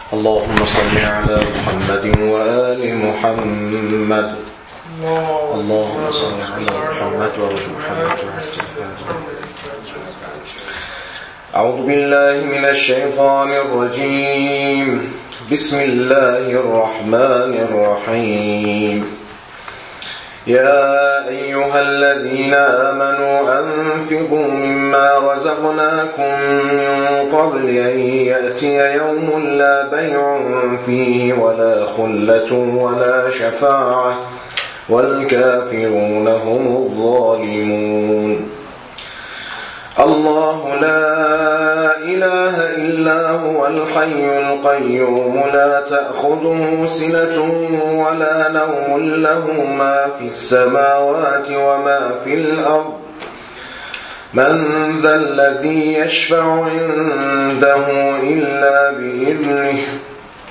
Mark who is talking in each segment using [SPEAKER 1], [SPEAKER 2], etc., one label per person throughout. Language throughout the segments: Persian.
[SPEAKER 1] اللهم صل على محمد وآل محمد. اللهم صل على محمد وآل محمد. أعوذ بالله من الشيطان الرجيم. بسم الله الرحمن الرحيم. يا أيها الذين آمنوا أنفقوا مما رزقناكم من قبل أن يأتي يوم لا بيع فيه ولا خلة ولا شفاعة والكافرون هم الظالمون. الله لا إله إلا هو الحي القيوم لا تأخذه سنة ولا نوم له ما في السماوات وما في الأرض. من ذا الذي يشفع عنده إلا بإذنه.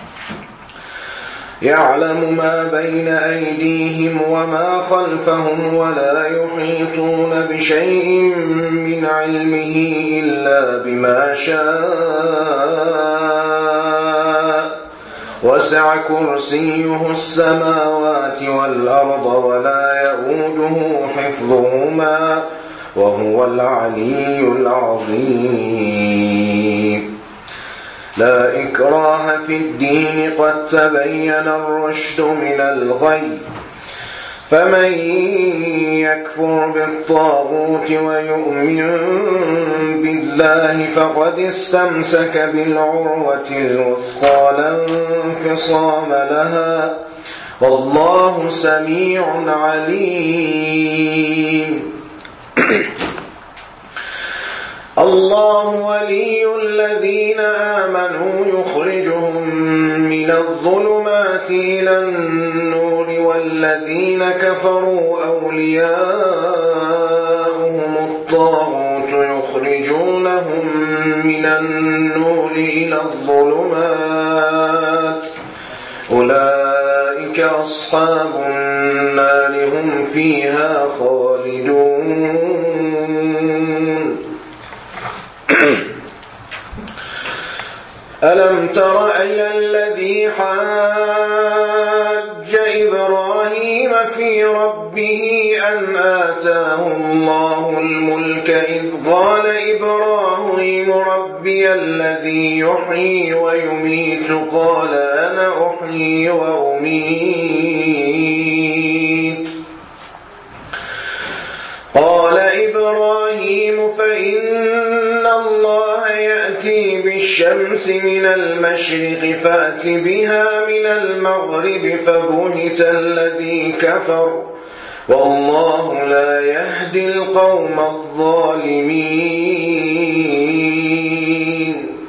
[SPEAKER 1] يعلم ما بين أيديهم وما خلفهم ولا يحيطون بشيء من علمه إلا بما شاء. وسع كرسيه السماوات والأرض ولا يؤوده حفظهما وهو العلي العظيم. لا إكراه في الدين قد تبين الرشد من الغي. فمن يكفر بالطاغوت ويؤمن بالله فقد استمسك بالعروة الوثقى لا انفصام لها والله سميع عليم. الله ولي الذين آمنوا يخرجهم من الظلمات إلى النور والذين كفروا أولياؤهم الطاغوت يخرجونهم من النور إلى الظلمات أولئك أصحاب النار هم فيها خالدون. ألم تر إلى الذي حاج إبراهيم في ربه أن آتاه الله الملك إذ قال إبراهيم ربي الذي يحيي ويميت قال أنا أحيي وأميت. قال إبراهيم فإن الله يأتي بالشمس من المشرق فأت بها من المغرب فبهت الذي كفر والله لا يهدي القوم الظالمين.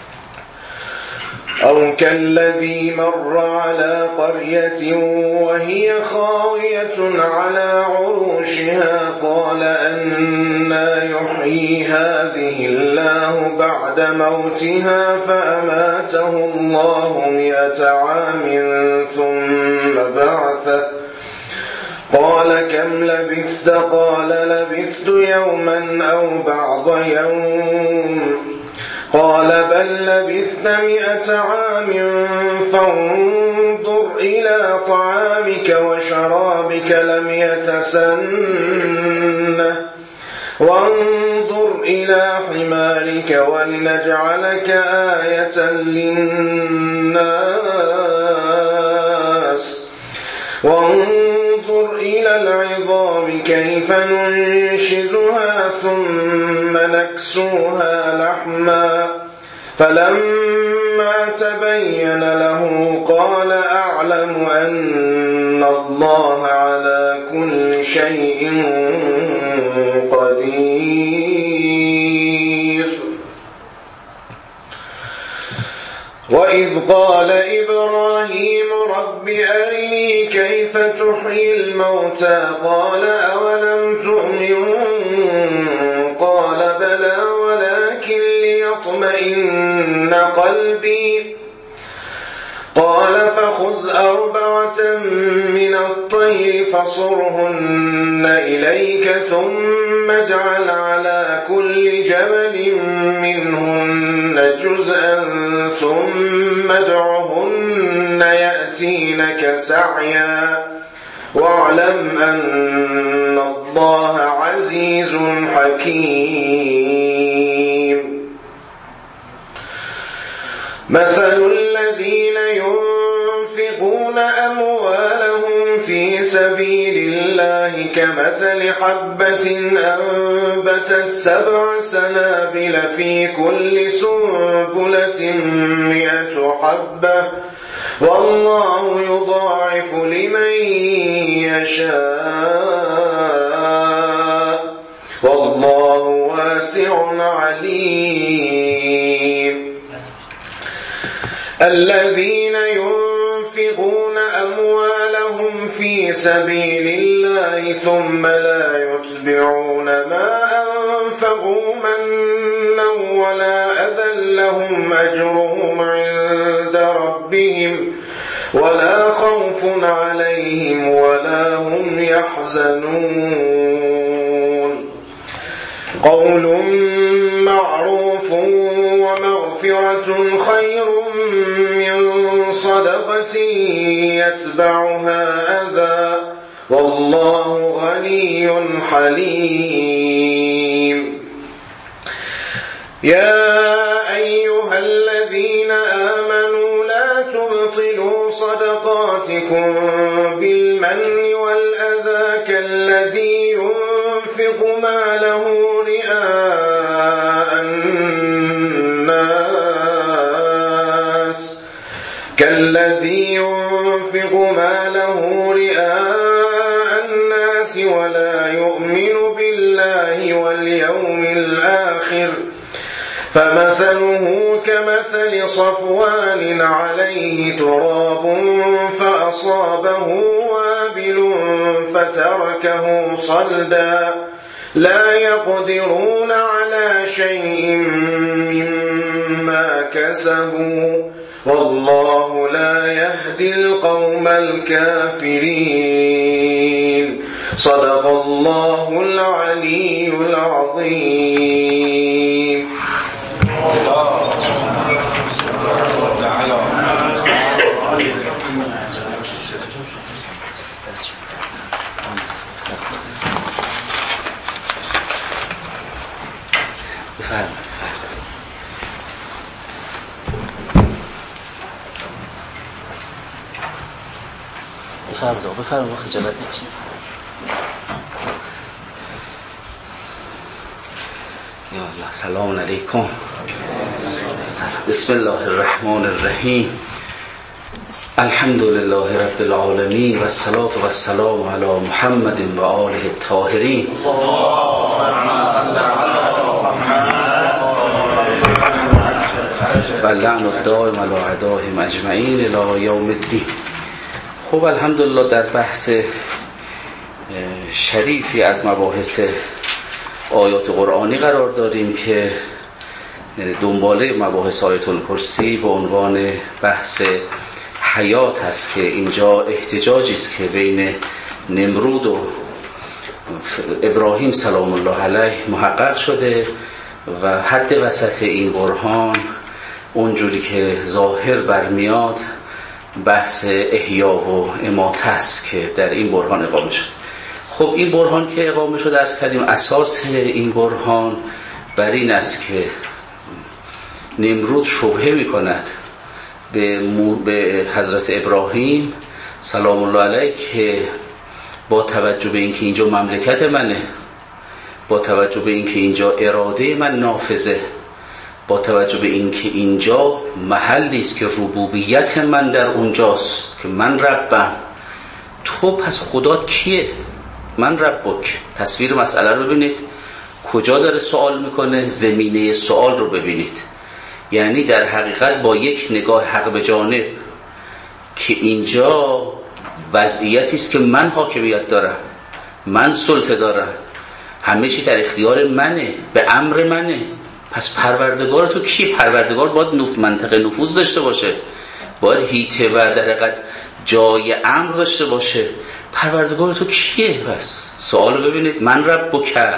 [SPEAKER 1] أو كالذي مر على قرية وهي خاوية على عروشها قال أنى يحيي هذه الله بعد موتها فأماته الله 100 عام ثم بعثه قال كم لبثت قال لبثت يوما أو بعض يوم قال بل لبثت 100 عام فانظر إلى طعامك وشرابك لم يتسنه وانظر إلى حمارك ولنجعلك آية للناس وانظر إلى العظام كيف ننشزها ثم نكسوها لحما فلما تبين له قال أعلم أن الله على كل شيء قدير. وإذ قال إبراهيم رب أرني كيف تحيي الموتى قال أولم تؤمن قال بلى ولكن ليطمئن قلبي قال فخذ 4 من الطير فصرهن إليك ثم اجعل على كل جبل منهن جزءا ثم ادعهن سعيا واعلم أن الله عزيز حكيم مثل الذين ينفقون أموالهم في سبيل الله كمثل حبة أنبتت 7 سنابل في كل سنبلة 100 حبة والله يضاعف لمن يشاء والله واسع عليم الذين ينفقون أموالهم في سبيل الله ثم لا يتبعون ما أنفقوا منا ولا أذى لهم أجرهم عند ربهم ولا خوف عليهم ولا هم يحزنون قول معروف ومغفرة خير من صدقة يتبعها أذى والله غني حليم يا أيها الذين آمنوا لا تبطلوا صدقاتكم بالمن والأذى كالذي ينفق ماله رئاء الناس ولا يؤمن بالله واليوم الآخر فمثله كمثل صفوان عليه تراب فأصابه وابل فتركه صلدا لا يقدرون على شيء مما كسبوا والله لا يهدي القوم الكافرين صدق الله العلي العظيم
[SPEAKER 2] بفرمایید خجالت نکشید. یا الله سلام علیکم. بسم الله الرحمن الرحیم. الحمد لله رب العالمین و الصلاة و السلام علی محمد و آله الطاهرین. و لعن الدائم علی اعدائهم اجمعین الی یوم الدین. خب الحمدلله در بحث شریفی از مباحث آیات قرآنی قرار داریم که دنباله مباحث آیت الکرسی به عنوان بحث حیات است که اینجا احتجاجی است که بین نمرود و ابراهیم سلام الله علیه محقق شده و حد وسط این برهان اونجوری که ظاهر برمیاد بحث احیا و اماته است که در این برهان اقامه شد. خب این برهان که اقامه شد عرض کردیم اساس این برهان بر این است که نمرود شبهه می کند به حضرت ابراهیم سلام الله علیه که با توجه به اینکه اینجا مملکت منه، با توجه به اینکه اینجا اراده من نافذه، با توجه به اینکه اینجا محلی است که ربوبیت من در اونجاست که من ربم، تو پس خدا کیه؟ من ربک. تصویر مسئله رو ببینید، کجا داره سوال میکنه، زمینه سوال رو ببینید. یعنی در حقیقت با یک نگاه حق به جانب که اینجا وضعیتی است که من حاکمیت دارم، من سلطه دارم، همه چی در اختیار منه، به امر منه. پس پروردگار تو کی؟ پروردگار باید منطقه نفوذ داشته باشه، باید هیته و در حقیقت جای امر داشته باشه. پروردگار تو کیه؟ بس سوالو ببینید، من ربک،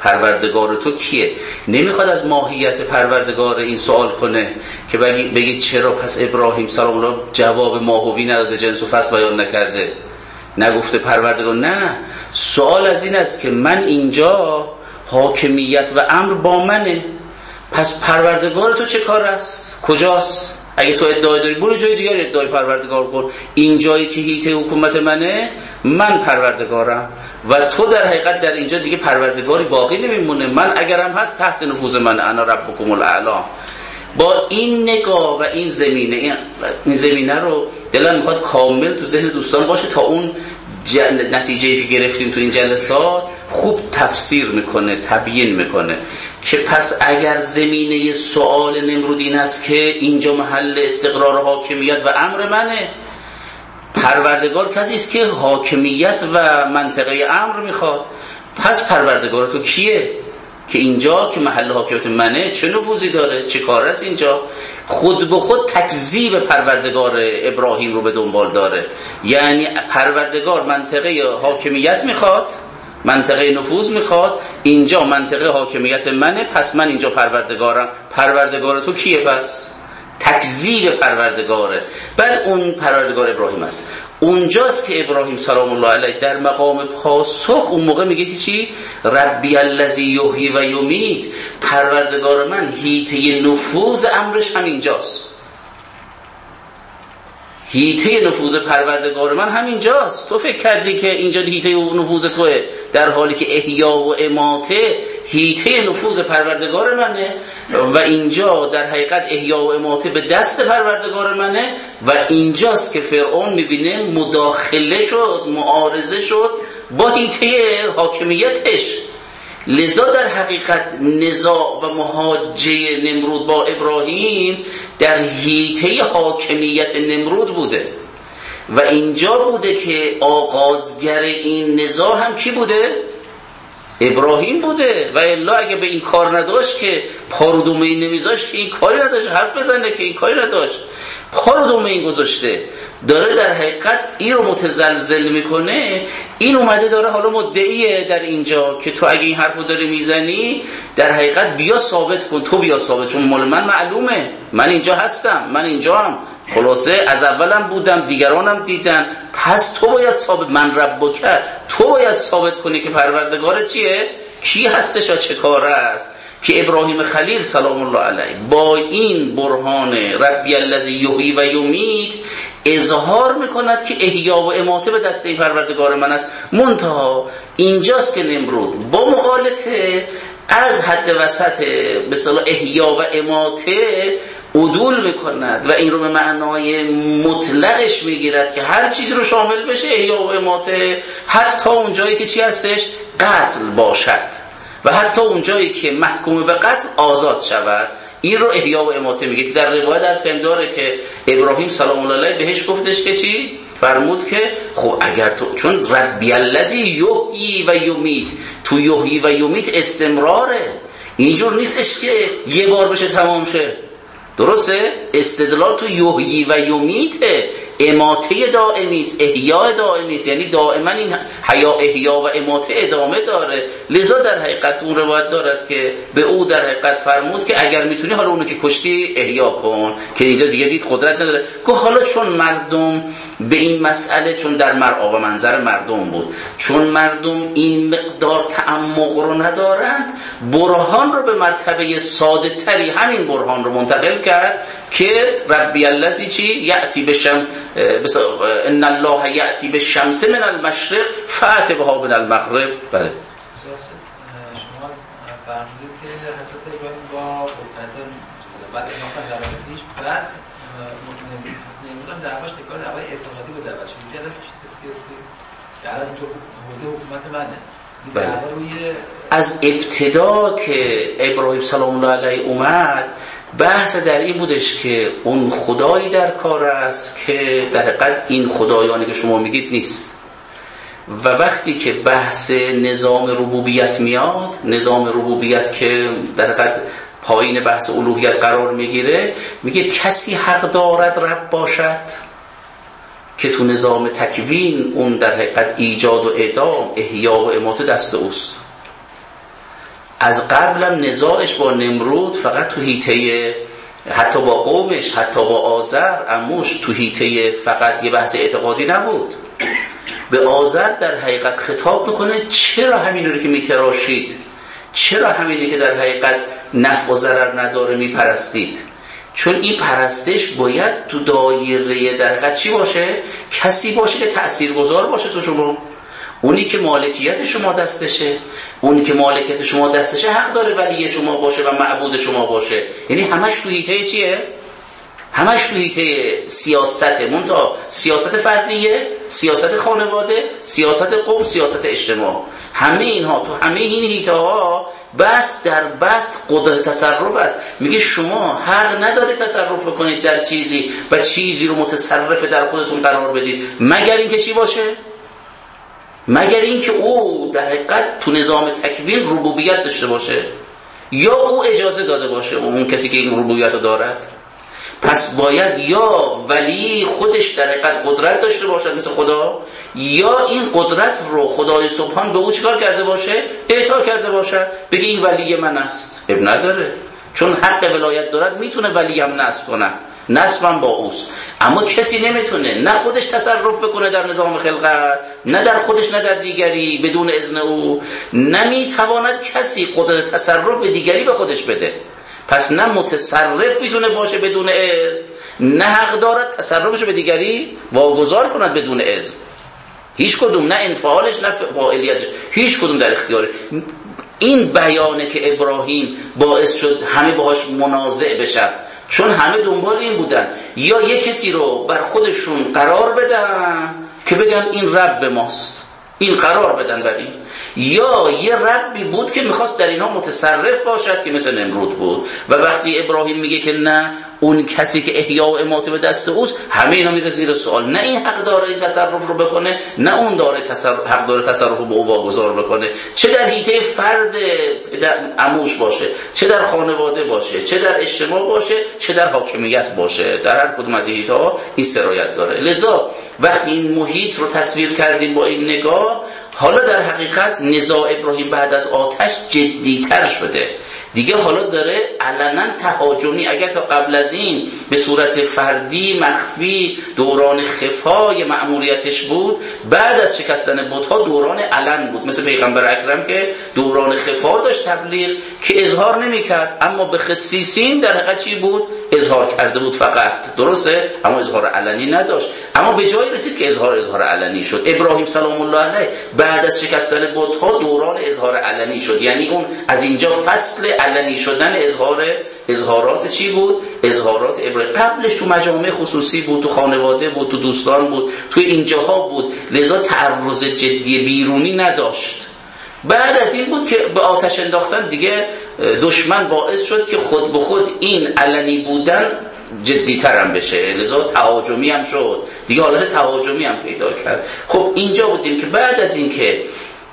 [SPEAKER 2] پروردگار تو کیه؟ نمیخواد از ماهیت پروردگار این سوال کنه که بگید چرا پس ابراهیم سلام الله جواب ماهوی نداده، جنس و فصل بیان نکرده، نگفته پروردگار. نه، سوال از این است که من اینجا حاکمیت و امر با منه، پس پروردگار تو چه کار است؟ کجاست؟ اگه تو ادعای داری برو جای دیگر ادعای پروردگار کن. این جایی که هیته حکومت منه، من پروردگارم و تو در حقیقت در اینجا دیگه پروردگاری باقی نمیمونه. من اگرم هست تحت نفوذ من، انا ربکم الاعلی. با این نگاه و این زمینه رو دلم میخواد کامل تو ذهن دوستان باشه تا اون نتیجه‌ای که گرفتیم تو این جلسات خوب تفسیر میکنه، تبیین میکنه که پس اگر زمینه سوال نمرود این است که اینجا محل استقرار حاکمیت و امر منه، پروردگار کسی است که حاکمیت و منطقه امر میخواد، پس پروردگار تو کیه که اینجا که محل حاکمیت منه چه نفوذی داره، چه کار است اینجا؟ خود به خود تکذیب پروردگار ابراهیم رو به دنبال داره. یعنی پروردگار منطقه حاکمیت میخواد، منطقه نفوذ میخواد، اینجا منطقه حاکمیت منه، پس من اینجا پروردگارم. پروردگار تو کیه پس؟ تکذیب پروردگاره. بعد اون پروردگار ابراهیم است. اونجاست که ابراهیم سلام الله علیه در مقام پاسخ اون موقع میگه که چی؟ ربی الذی یحیی و یمیت، پروردگار من هیته نفوذ امرش همینجاست. هیته نفوذ پروردگار من همینجاست. تو فکر کردی که اینجا هیته نفوذ توه، در حالی که احیا و اماته هیته نفوذ پروردگار منه و اینجا در حقیقت احیا و اماته به دست پروردگار منه و اینجاست که فرعون میبینه مداخله شد، معارضه شد با هیته حاکمیتش. لذا در حقیقت نزاع و محاجه نمرود با ابراهیم در حیطه حاکمیت نمرود بوده و اینجا بوده که آغازگر این نزاع هم کی بوده؟ ابراهیم بوده. و الا اگه به این کار نداشت که پارودومه این نمیذاشت که این کاری نداشت حرف بزنه، که این کاری نداشت، پارودومه این گذاشته، داره در حقیقت این رو متزلزل میکنه. این اومده داره حالا مدعیه در اینجا که تو اگه این حرف رو داری میزنی در حقیقت بیا ثابت کن، تو بیا ثابت، چون مال من معلومه، من اینجا هستم، من اینجا هم خلاصه از اولم بودم، دیگرانم دیدن، پس تو باید ثابت، من رب کرد، تو باید ثابت کنی که پروردگار چیه، کی هستش و چه کار است. که ابراهیم خلیل سلام الله علیه با این برهان ربی الذی یحیی و یمیت اظهار میکند که احیا و اماته به دست این پروردگار من است. منتها اینجاست که نمرود با مغالطه از حد وسط به اصطلاح احیا و اماته عدول میکند و این رو به معنای مطلقش میگیرد که هر چیز رو شامل بشه احیا و اماته، حتی اون جایی که چی هستش؟ قتل باشد و حتی اون جایی که محکوم به قتل آزاد شود. این رو احیا و اماته میگه که در روایت از فهم داره که ابراهیم سلام الله علیه بهش گفتش که چی؟ فرمود که خب اگر تو، چون ربی الذی یحیی و یمیت، تو یحیی و یمیت استمراره، اینجور نیستش که یه بار بشه تمام شه. درسته؟ استدلال تو یحیی و یمیته، اماته دائمی است، احیا دائمی است، یعنی دائما این احیا و اماته ادامه داره. لذا در حقیقت اون روایت دارد که به او در حقیقت فرمود که اگر میتونی حالا اونو که کشتی احیا کن، که اینجا دیگه دید قدرت نداره. که حالا چون مردم به این مسئله، چون در مرعا و منظر مردم بود، چون مردم این مقدار تعمق رو ندارند، برهان رو به مرتبه ساده تری همین برهان رو منتقل کرد که ربی الذی چی؟ یأتی بشم ان الله یأتی بالشمس من المشرق فأت بها من المغرب. بله
[SPEAKER 3] شما فرمودید که حضرت ابراهیم با مثلا بعد از پیش بعد نمیدونم دعواش تکرار دعوای اعتقادی بود، دعواش میگه سیاسی در تو حوزه حکومت منه.
[SPEAKER 2] از ابتدا که ابراهیم سلام الله علیه اومد بحث در این بودش که اون خدایی در کار است که در حقیقت این خدایانی که شما میگید نیست. و وقتی که بحث نظام ربوبیت میاد، نظام ربوبیت که در حقیقت پایین بحث الوهیت قرار میگیره، میگه کسی حق دارد رب باشد که تو نظام تکوین اون در حقیقت ایجاد و اعدام، احیا و اماته دست اوست. از قبلم نزاعش با نمرود فقط تو حیطه، حتی با قومش، حتی با آذر عموش، تو حیطه فقط یه بحث اعتقادی نبود. به آذر در حقیقت خطاب میکنه چرا همین رو که میتراشید، چرا همینی که در حقیقت نفع و ضرر نداره میپرستید؟ چون این پرستش باید تو دایره در حقیقت چی باشه؟ کسی باشه که تأثیرگذار باشه تو شما. اونی که مالکیت شما دستشه، اونی که مالکیت شما دستشه حق داره ولی شما باشه و معبود شما باشه. یعنی همش تو حیطه چیه؟ همش تو حیطه سیاست، منتها سیاست فردیه، سیاست خانواده، سیاست قوم، سیاست اجتماع. همه اینها تو همه این حیطه ها بس در بد قدرت تصرف است. میگه شما حق نداره تصرف بکنید در چیزی و چیزی رو متصرف در خودتون قرار بدید مگر اینکه چی باشه؟ مگر اینکه او در حقیقت تو نظام تکوین ربوبیت داشته باشه یا او اجازه داده باشه، اون کسی که این ربوبیت رو دارد. پس باید یا ولی خودش در حقیقت قدرت داشته باشد مثل خدا، یا این قدرت رو خدای سبحان به او چیکار کرده باشه؟ اعطا کرده باشه. بگه این ولی من است، اب نداره، چون حق ولایت دارد میتونه ولی هم نصب کنه، نصبم با اوست. اما کسی نمیتونه نه خودش تصرف بکنه در نظام خلقت، نه در خودش نه در دیگری بدون اذن او. نمیتواند کسی قدرت تصرف به دیگری به خودش بده. پس نه متصرف میتونه باشه بدون اذن، نه حق دارد تصرفش به دیگری واگذار کند بدون اذن. هیچ کدوم، نه انفعالش نه فاعلیتش، هیچ کدوم در اختیارش. این بیانه که ابراهیم باعث شد همه باهاش منازع بشن، چون همه دنبال این بودن یا یه کسی رو بر خودشون قرار بدن که بگن این رب ماست، این قرار بدن بر این، یا یه ربی بود که میخواست در اینها متصرف باشد که مثل نمرود بود. و وقتی ابراهیم میگه که نه، اون کسی که احیا و اماته به دست اوست، همه اینا میره زیر سوال. نه این حق داره این تصرف رو بکنه، نه اون حق داره تصرف رو به او واگذار بکنه، چه در حیطه فرد عموش باشه، چه در خانواده باشه، چه در اجتماع باشه، چه در حاکمیت باشه. در هر کدوم از حیطه ها این سرایت داره. لذا وقتی این محیط رو تصویر کردیم با این نگاه، حالا در حقیقت نزاع ابراهیم بعد از آتش جدی‌تر شده دیگه. حالا داره علنا تهاجمی. اگر تا قبل از این به صورت فردی مخفی دوران خفای مأموریتش بود، بعد از شکستن بت‌ها دوران علن بود، مثل پیغمبر اکرم که دوران خفا داشت تبلیغ که اظهار نمی‌کرد، اما به خصیصین در حقیقت چی بود؟ اظهار کرده بود فقط، درسته؟ اما اظهار علنی نداشت. اما به جایی رسید که اظهار علنی شد. ابراهیم سلام الله علیه بعد از شکستن بت‌ها دوران اظهار علنی شد. یعنی اون از اینجا فصل علنی شدن اظهارات چی بود؟ اظهارات ابراهیم. قبلش تو مجامع خصوصی بود، تو خانواده بود، تو دوستان بود، تو اینجاها بود، لذا تعرض جدی بیرونی نداشت. بعد از این بود که به آتش انداختن دیگه دشمن باعث شد که خود به خود این علنی بودن جدی‌تر هم بشه، لذا تهاجمی هم شد دیگه، حالت تهاجمی هم پیدا کرد. خب اینجا بودیم که بعد از این که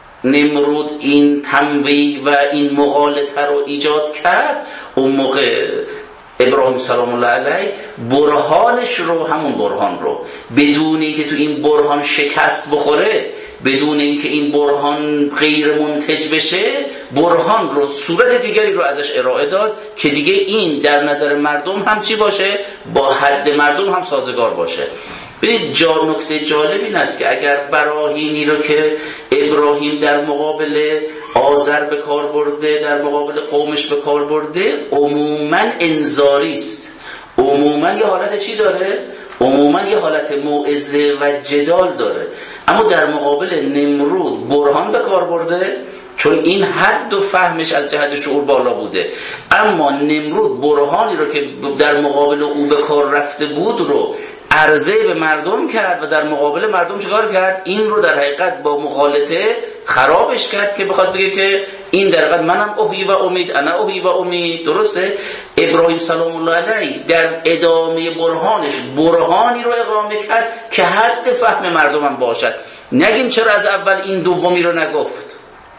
[SPEAKER 2] نمرود این تنویع و این مغالطه رو ایجاد کرد، اون موقع ابراهیم سلام الله علیه برهانش رو، همون برهان رو، بدون اینکه تو این برهان شکست بخوره، بدون اینکه این برهان غیر منتج بشه، برهان رو صورت دیگری رو ازش ارائه داد که دیگه این در نظر مردم هم چی باشه؟ با حد مردم هم سازگار باشه. ببینید نکته جالب این است که اگر براهینی رو که ابراهیم در مقابل آذر به کار برده، در مقابل قومش به کار برده، عموماً انذاری است، عموماً یه حالت چی داره؟ عموماً یه حالت موعظه و جدال داره. اما در مقابل نمرود برهان به کار برده، چون این حد و فهمش از جهت شعور بالا بوده. اما نمرود برهانی رو که در مقابل او به کار رفته بود رو عرضه به مردم کرد و در مقابل مردم چیکار کرد؟ این رو در حقیقت با مغالطه خرابش کرد که بخواد بگه که این در حقیقت منم اوهی و امید، انا اوهی و امید. درسته؟ ابراهیم سلام الله علیه در ادامه برهانش برهانی رو اقامه کرد که حد فهم مردمم باشد. نگیم چرا از اول این دومی رو نگفت؟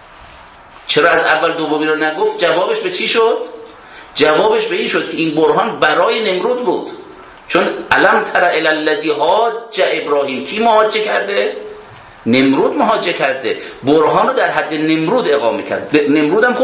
[SPEAKER 2] چرا از اول دومی رو نگفت؟ جوابش به چی شد؟ جوابش به این شد که این برهان برای نمرود بود. چون الم تر الی الذی حاج ابراهیم، کی مهاجه کرده؟ نمرود محاجه کرده، برهان رو در حد نمرود اقامه کرد. نمرود هم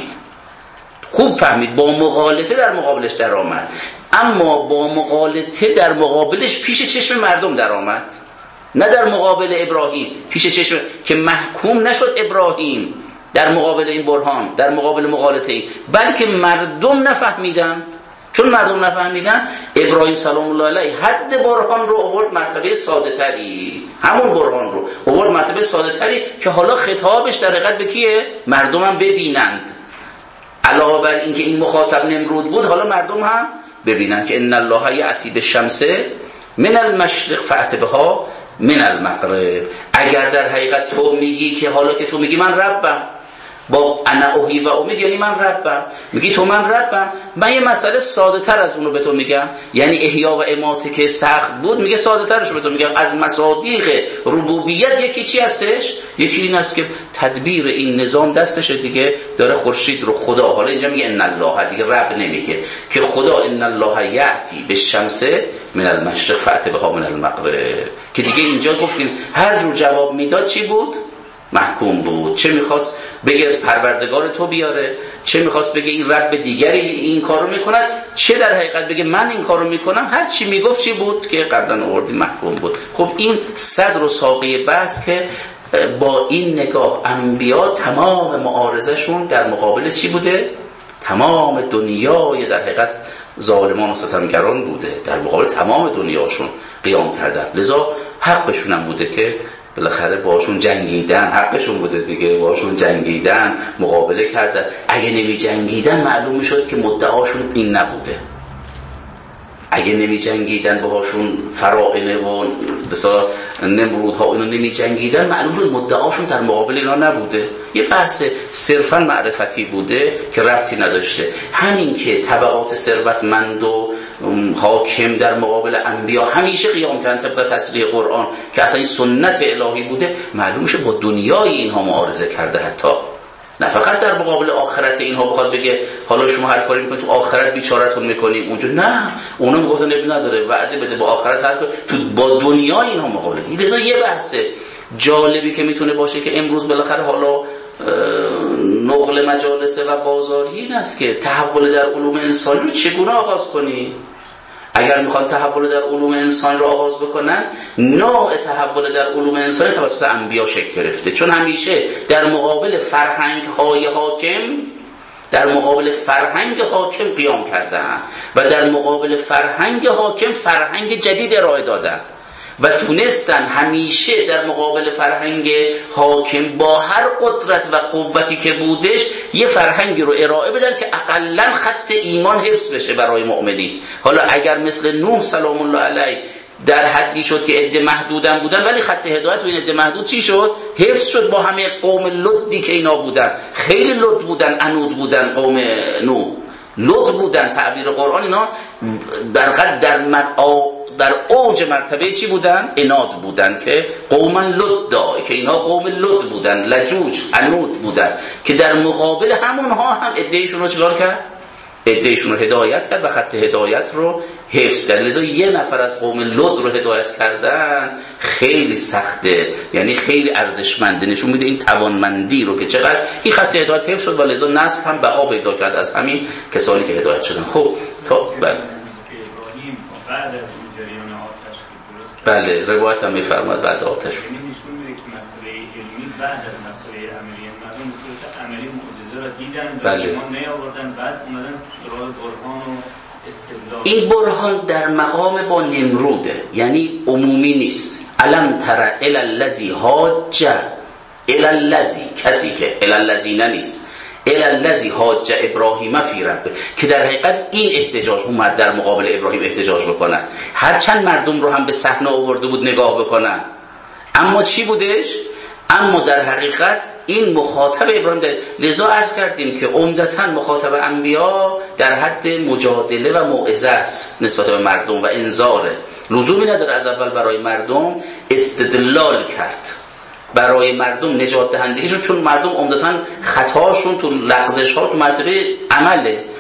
[SPEAKER 2] خوب فهمید با مغالطه در مقابلش در آمد، اما با مغالطه در مقابلش پیش چشم مردم در آمد، نه در مقابل ابراهیم، پیش چشم که محکوم نشد ابراهیم در مقابل این برهان، در مقابل مغالطه ای، بلکه مردم نفهمیدن. چون مردم نفهمیدن، ابراهیم سلام الله علیه حد برهان رو آورد مرتبه ساده تری، همون برهان رو آورد مرتبه ساده تری که حالا خطابش در حقیقت به کیه؟ مردم هم ببینند. علاوه بر اینکه این مخاطب نمرود بود، حالا مردم هم ببینند که ان الله یأتی بالشمس من المشرق فأت بها من المغرب. اگر در حقیقت تو میگی که حالا که تو میگی من ربم، با انا احیی و امید، یعنی من ربم، میگی تو من ربم، من یه مسئله ساده تر از اونو به تو میگم، یعنی احیا و اماته که سخت بود، میگه ساده ترشو به تو میگم. از مصادیق ربوبیت یکی چی هستش؟ یکی این است که تدبیر این نظام دستشه دیگه، داره خورشید رو خدا، حالا اینجا میگه ان الله، دیگه رب نمیگه، که خدا ان الله یأتی بالشمس من المشرق فأت بها من المغرب، که دیگه اینجا گفتیم هر جور جواب میداد چی بود؟ محکوم بود. چه میخواست بگه پروردگار تو بیاره، چه میخواست بگه این رب دیگری این کارو میکند، چه در حقیقت بگه من این کارو میکنم، هر چی میگفت چی بود که قبلا آوردیم محکوم بود. خب این صدر و ساقه بحث که با این نگاه انبیا تمام معارضهشون در مقابل چی بوده؟ تمام دنیای در حقیقت ظالمان و ستمگران بوده، در مقابل تمام دنیاشون قیام کردن. لذا حقشون هم بوده که بالاخره باشون جنگیدن، حقشون بوده دیگه، باشون جنگیدن، مقابله کردن. اگه نمی جنگیدن معلوم میشد که مدعاشون این نبوده. اگه نمی جنگیدن باهاشون فراعنه و بسا نمرودها اینو نمی جنگیدن، معلوم بود مدعاشون در مقابل اینا نبوده. یه بحث صرفا معرفتی بوده که ربطی نداشته. همین که طبقات ثروتمند و حاکم در مقابل انبیا همیشه قیام کردن طبق تصریح قرآن که اصلا این سنت الهی بوده، معلوم شه با دنیای اینها معارضه کرده. حتی نه فقط در مقابل آخرت اینها بخواد بگه حالا شما هر کاری میکنید تو آخرت بیچاره‌تون میکنیم اونجا، نه، اونم گفتن نبی نداره، وعده بده با آخرت هر کاری تو با دنیا اینها مقابله. این لذا یه بحث جالبی که میتونه باشه که امروز بالاخره حالا نقل مجالس و بازاری این است که تحول در علوم انسانی رو چگونه آغاز کنی. اگر میخوان تحول در علوم انسان رو آغاز بکنن، نوع تحول در علوم انسانی توسط انبیا شکل گرفته، چون همیشه در مقابل فرهنگ های حاکم قیام کردن و در مقابل فرهنگ حاکم فرهنگ جدید ارائه دادن و تونستن همیشه در مقابل فرهنگ حاکم با هر قدرت و قوتی که بودش یه فرهنگی رو ارائه بدن که اقلن خط ایمان حفظ بشه برای مؤمنین. حالا اگر مثل نوح سلام الله علیه در حدی شد که عده محدودن بودن، ولی خط هدایت و این عده محدود چی شد؟ حفظ شد با همه قوم لدی که اینا بودن، خیلی لد بودن، عنود بودن، قوم نوح لد بودن، تعبیر قرآن اینا در اوج مرتبه چی بودن؟ عناد بودن، که قوما لد، که اینا قوم لد بودن، لجوج، عنود بودن، که در مقابل همونها هم عدهشون رو چیکار کرد؟ عدهشون رو هدایت کرد و خط هدایت رو حفظ کرد. لذا یه نفر از قوم لد رو هدایت کردن خیلی سخته، یعنی خیلی ارزشمنده، نشون میده این توانمندی رو که چقدر این خط هدایت حفظ شد و لذا نسل هم بقا پیدا کرد از همین کسانی که هدایت شدن. خب تا بله روایت هم میفرماد بعد آتش
[SPEAKER 4] یعنی نشون میده که مسئله علمی بعد از مسئله عملی، مردم بسیار عملی معجزه را دیدن و ایمان نیاوردن، بعد اومدن سراغ برهان و استدلال.
[SPEAKER 2] این برهان در مقام با نمروده، یعنی عمومی نیست. الم تر الی الذی حاج الی الذی، کسی که الی الذین نیست، الی الذی حاج ابراهیم فی ربه، که در حقیقت این احتجاج اومد در مقابل ابراهیم احتجاج بکنن، هرچند مردم رو هم به صحنه آورده بود نگاه بکنن، اما چی بودش؟ اما در حقیقت این مخاطب ابراهیم ده. لذا عرض کردیم که عمدتاً مخاطب انبیا در حد مجادله و موعظه است نسبت به مردم و انذاره، لزومی نداره از اول برای مردم استدلال کرد، برای مردم نجات دهندگیشون، چون مردم عمدتاً خطاشون تو لغزش ها تو مرتبه عمله،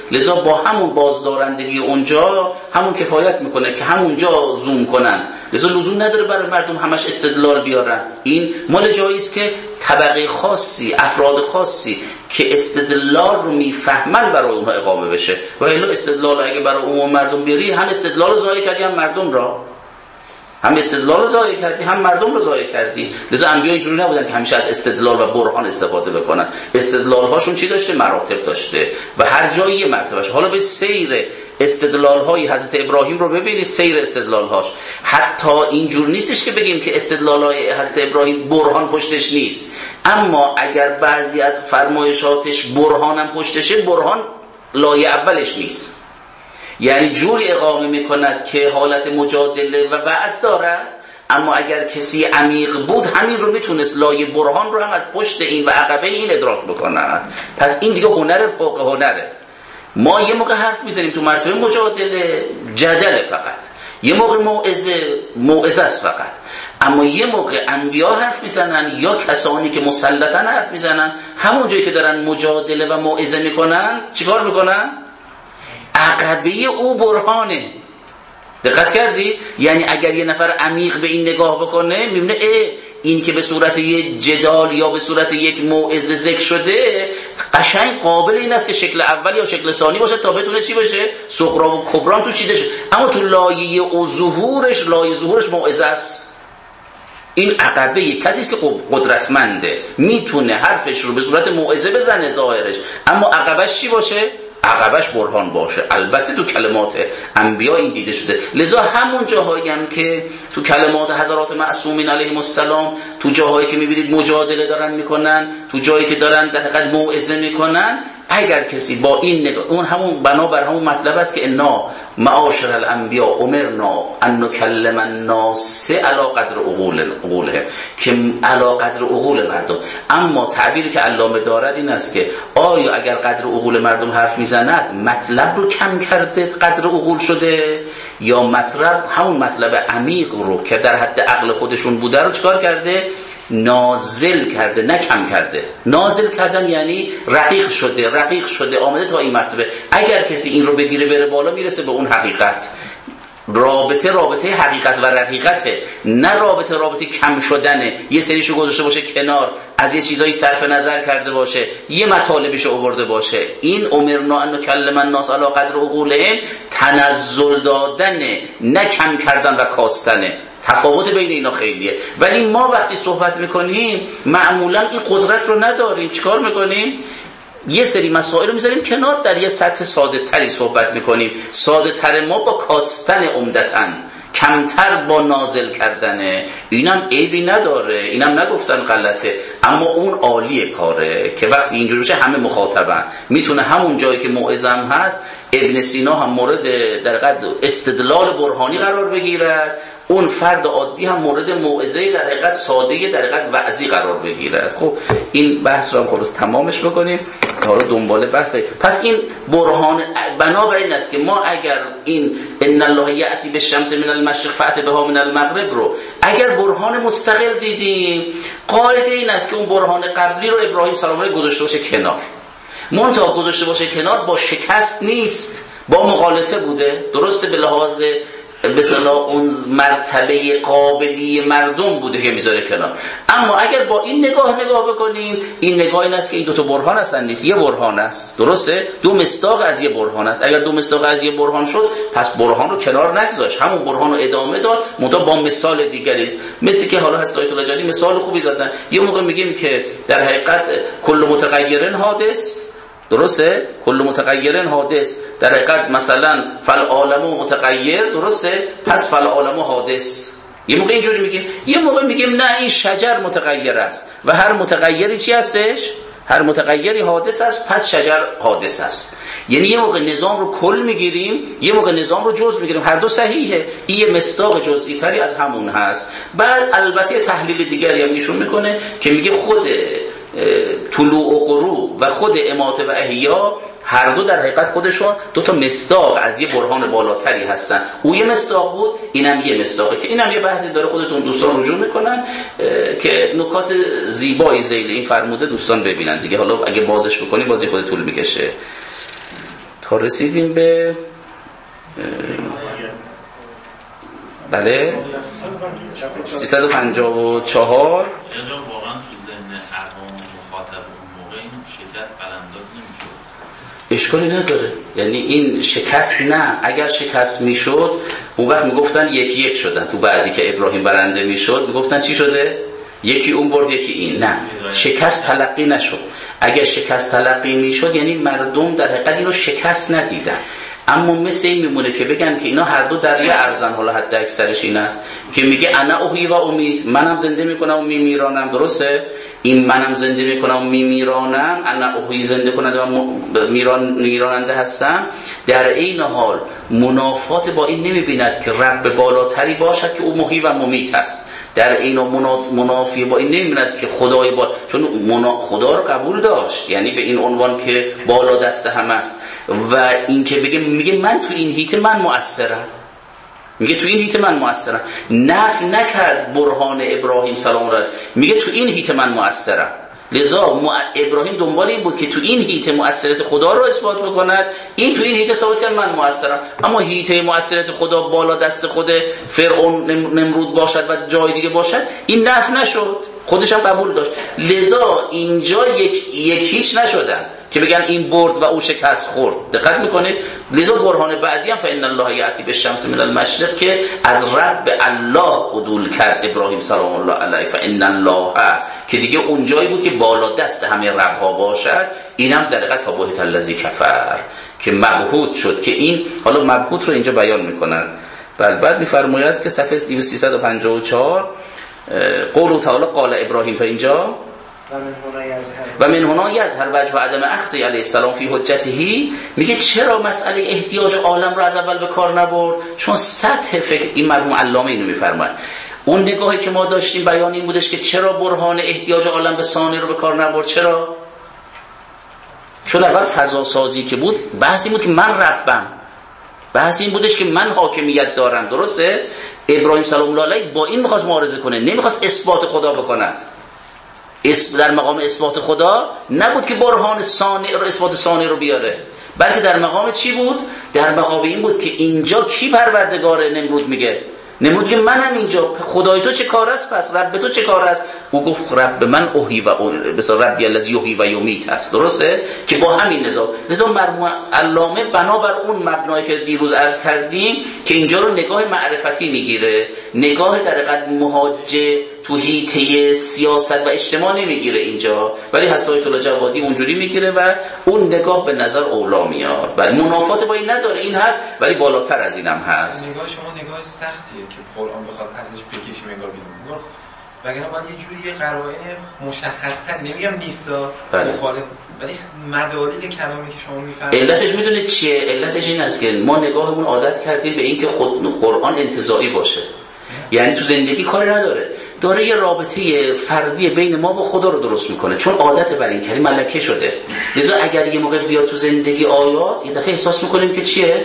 [SPEAKER 2] لذا با همون بازدارندگی اونجا همون کفایت میکنه که همونجا زوم کنن. لذا لزوم نداره برای مردم همش استدلال بیارن. این مال جایی است که طبقه خاصی، افراد خاصی که استدلال رو میفهمن برای اونها اقامه بشه. و الا استدلال اگه برای عموم مردم بیاری، هم استدلال رو ضایع کردی هم مردم را، هم استدلال رو ضایع کردی هم مردم رو ضایع کردی. لذا انبیا اینجوری نبودن که همیشه از استدلال و برهان استفاده بکنن. استدلال هاشون چی داشته؟ مراتب داشته و هر جایی یه مرتبهش. حالا به سیر استدلال های حضرت ابراهیم رو ببینید، سیر استدلال هاش حتی اینجور نیستش که بگیم که استدلال های حضرت ابراهیم برهان پشتش نیست، اما اگر بعضی از فرمایشاتش برهانم پشتشه، برهان لایه اولش نیست. یعنی جوری اقامه میکند که حالت مجادله و وعظ دارد، اما اگر کسی عمیق بود همین رو میتونست لایه برهان رو هم از پشت این و عقبه این ادراک بکند. پس این دیگه هنر فوق هنره. ما یه موقع حرف میزنیم تو مرتبه مجادله جدل فقط، یه موقع موعظه است فقط، اما یه موقع انبیا حرف میزنن یا کسانی که مسلطن حرف میزنن، همون جایی که دارن مجادله و موعظه میکنن چیکار میکنن؟ عقبه او برهانه. دقت کردی؟ یعنی اگر یه نفر عمیق به این نگاه بکنه میبینه این که به صورت یه جدال یا به صورت یک موعظه ذکر شده قشنگ قابل این است که شکل اولی یا شکل ثانی باشه تا بتونه چی بشه؟ صغرا و کبرا تو چیده شه. اما تو لایه او ظهورش، لایه ظهورش موعظه است. این عقبه یک کسی است که قدرتمنده، میتونه حرفش رو به صورت موعظه بزنه ظاهرش، اما عقبش چی باشه؟ عقبش برهان باشه. البته تو کلمات انبیا این دیده شده. لذا همون جاهایی هم که تو کلمات حضرات معصومین علیهم السلام، تو جاهایی که میبینید مجادله دارن میکنن، تو جایی که دارن در حقیقت موعظه میکنن، اگر کسی با این نگاه، اون همون بنابر همون مطلب است که انا معاشر الانبیا امرنا ان نکلم الناس علی قدر عقولهم، که علی قدر عقول مردم. اما تعبیری که علامه دارد این است که آیا اگر قدر عقول مردم حرف میزند مطلب رو کم کرده قدر عقول شده، یا مطلب همون مطلب عمیق رو که در حد عقل خودشون بوده رو چکار کرده؟ نازل کرده، نه کم کرده. نازل کردن یعنی رقیق شده آمده تا این مرتبه. اگر کسی این رو بگیره بره بالا میرسه به اون حقیقت. رابطه حقیقت و رقیقته، نه رابطه کم شدنه. یه سریشو گذاشته باشه کنار، از یه چیزایی صرف نظر کرده باشه، یه مطالبشو آورده باشه. این امرنا ان نکلم الناس علی قدر عقولهم تنزل دادنه، نه کم کردن و کاستنه. تفاوت بین اینا خیلیه. ولی ما وقتی صحبت میکنیم معمولا این قدرت رو نداریم. چیکار میکنیم؟ یه سری مسائل رو میذاریم کنار، در یه سطح ساده تری صحبت میکنیم. ساده تر ما با کاستن عمدتاً، کمتر با نازل کردنه. اینم عیبی نداره، اینم نگفتن غلطه، اما اون عالیه کاره که وقتی اینجوری بشه همه مخاطبن. میتونه همون جایی که موعظه هم هست، ابن سینا هم مورد در حقیقت استدلال برهانی قرار بگیرد، اون فرد عادی هم مورد موعظه در حقیقت ساده در حقیقت وعظی قرار بگیرد. خب این بحث رو هم خلاص تمامش بکنیم تا رو دنباله بحث. پس این برهان بنابراین است که ما اگر این ان الله یأتی بالشمس من المشرق فأت بها من المغرب رو اگر برهان مستقل دیدیم، قاعده این است که اون برهان قبلی رو ابراهیم سلام علیه گذاشته باشه کنار. منتها گذاشته باشه کنار با شکست نیست، با مغالطه بوده. درسته به لحاظ به اصطلاح اون مرتبه قابلی مردم بوده که میذاره کنار، اما اگر با این نگاه بکنیم، این نگاه این است که این دو تا برهان هستن، نیست یه برهان است. درسته؟ دو مصداق از یه برهان است. اگر دو مصداق از یه برهان شد، پس برهان رو کنار نگذاشت، همون برهان رو ادامه داد، منتها با مثال دیگری است. مثل که حالا هست آیت الله جلی مثال خوبی زدن. یه موقع میگیم که در حقیقت کل متغیر حادث، درسته؟ کل متغیر حادث، در حقیقت مثلا فالعالم متغیر، درسته؟ پس فالعالم حادث. یه موقع اینجوری میگیم، یه موقع میگیم نه این شجر متغیر است و هر متغیری چی هستش؟ هر متغیری حادث است، پس شجر حادث است. یعنی یه موقع نظام رو کل میگیریم، یه موقع نظام رو جزء میگیریم، هر دو صحیحه. این یه مصداق جزئی تری از همون هست. بعد البته تحلیل دیگری هم نشون میکنه که میگه خود طلوع و غروب و خود اماته و احیا هر دو در حقیقت خودشون دو تا مصداق از یه برهان بالاتری هستن. او یه مصداق بود، اینم یه مصداقه، که اینم یه بحثی داره، خودتون دوستان رجوع میکنن که نکات زیبایی ذیل این فرموده دوستان ببینن دیگه. حالا اگه بازش بکنی بازی خود طول میکشه. تا رسیدیم به بله 354.
[SPEAKER 5] اینجا واقعا تو ذهن عوام مخاطب اون موقع این شکست قلمداد نمیشد.
[SPEAKER 2] اشکالی نداره، یعنی این شکست نه، اگر شکست میشد اون وقت میگفتن یکی یک شدن. تو بعدی که ابراهیم برنده میشد میگفتن چی شده؟ یکی اون برد یکی این. نه، شکست تلقی نشد. اگر شکست تلقی میشد یعنی مردم در حقیقت اینو شکست ندیدن. اما مثل این میمونه که بگن که اینا هر دو در یه ارزن، حالا حد اکثرش این است که میگه انا احیی و امید، منم زنده میکنم و میمیرانم. درسته؟ این منم زنده میکنم و میمیرانم، انا احیی زنده کننده و میراننده هستم، در این حال منافات با این نمیبیند که رب بالاتری باشد که او محیی و ممیت است. در این منافی با این نمیبیند که خدای چون خدا رو قبول داشت، یعنی به این عنوان که بالا دست هم است. و این که میگه من تو این هیته من مؤثرم، میگه تو این هیته من مؤثرم. نفی نکرد برهان ابراهیم سلام الله، میگه تو این هیته من مؤثرم. لذا ابراهیم دنبال این بود که تو این هیته مؤثریت خدا رو اثبات بکند، این تو این هیته ثابت کرد من مؤثرم. اما هیته مؤثریت خدا بالا دست خود فرعون نمرود باشد و جای دیگه باشد، این نفی نشد، خودش هم قبول داشت. لذا اینجا یک هیچ نشدن که بگن این برد و او شکست خورد. دقت میکنید؟ لذا برهان بعدی هم فإن الله یأتی بالشمس من المشرق که از رب الله عدول کرد ابراهیم سلام الله علیه. فإن الله که دیگه اونجایی بود که بالا دست همه ربها باشد. اینم در حقیقت فبهت الذی کفر که مبهوت شد، که این حالا مبهوت رو اینجا بیان میکند. بعد میفرماید که صفحه 354 قول تعالی قال ابراهیم، تا اینجا و من هنا یظهر وجه عدم اخذ علیه السلام فی حجته. میگه چرا مسئله احتیاج عالم رو از اول به کار نبرد؟ چون سطح فکر این مرحوم علامه اینو میفرماید. اون نگاهی که ما داشتیم بیان این بودش که چرا برهان احتیاج عالم به ثانی رو به کار نبرد. چرا؟ چون اول فضا سازی که بود بحث این بود که من ربم، بحث این بودش که من حاکمیت دارم. درسته؟ ابراهیم سلام الله علیه با این میخواست معارضه کنه، نمیخواست اثبات خدا بکند. در مقام اثبات خدا نبود که برهان ثانی رو اثبات ثانی رو بیاره، بلکه در مقام چی بود؟ در مقام این بود که اینجا کی پروردگار نمرود میگه؟ نمرود که منم اینجا، خدای تو چه کار است؟ پس رب تو چه کار است؟ او گفت رب من احیی و بس ربی الذی یحیی و یمیت است. درسته؟ که با همین نظام لذا مرحوم علامه بنابر اون مبنایی که دیروز عرض کردیم که اینجا رو نگاه معرفتی میگیره، نگاه در حقیقت محاجه تو حیطه سیاست و اجتماع نمیگیره اینجا، ولی حسایت الله جوادی اونجوری میگیره و اون نگاه به نظر اولا میاد و منافات با این نداره. این هست ولی بالاتر از اینم هست.
[SPEAKER 6] نگاه شما نگاه سختیه که قرآن بخواد ازش بکشیم انگار بیرون، وگرنه باید یه جوری یه قرائن مشخص‌تر، نمیگم نیستا مخالف، ولی مدارید کلامی که شما میفهمید
[SPEAKER 2] علتش میدونید چیه؟ علتش این است که ما نگاهمون عادت کردیم به این که خود قرآن انتزاعی باشه، یعنی تو زندگی کاری نداره، داره یه رابطه فردی بین ما و خدا رو درست میکنه، چون عادت بر این کلمه ملکه شده. لذا اگر یه موقع بیاد تو زندگی آیات یه دفعه احساس میکنیم که چیه؟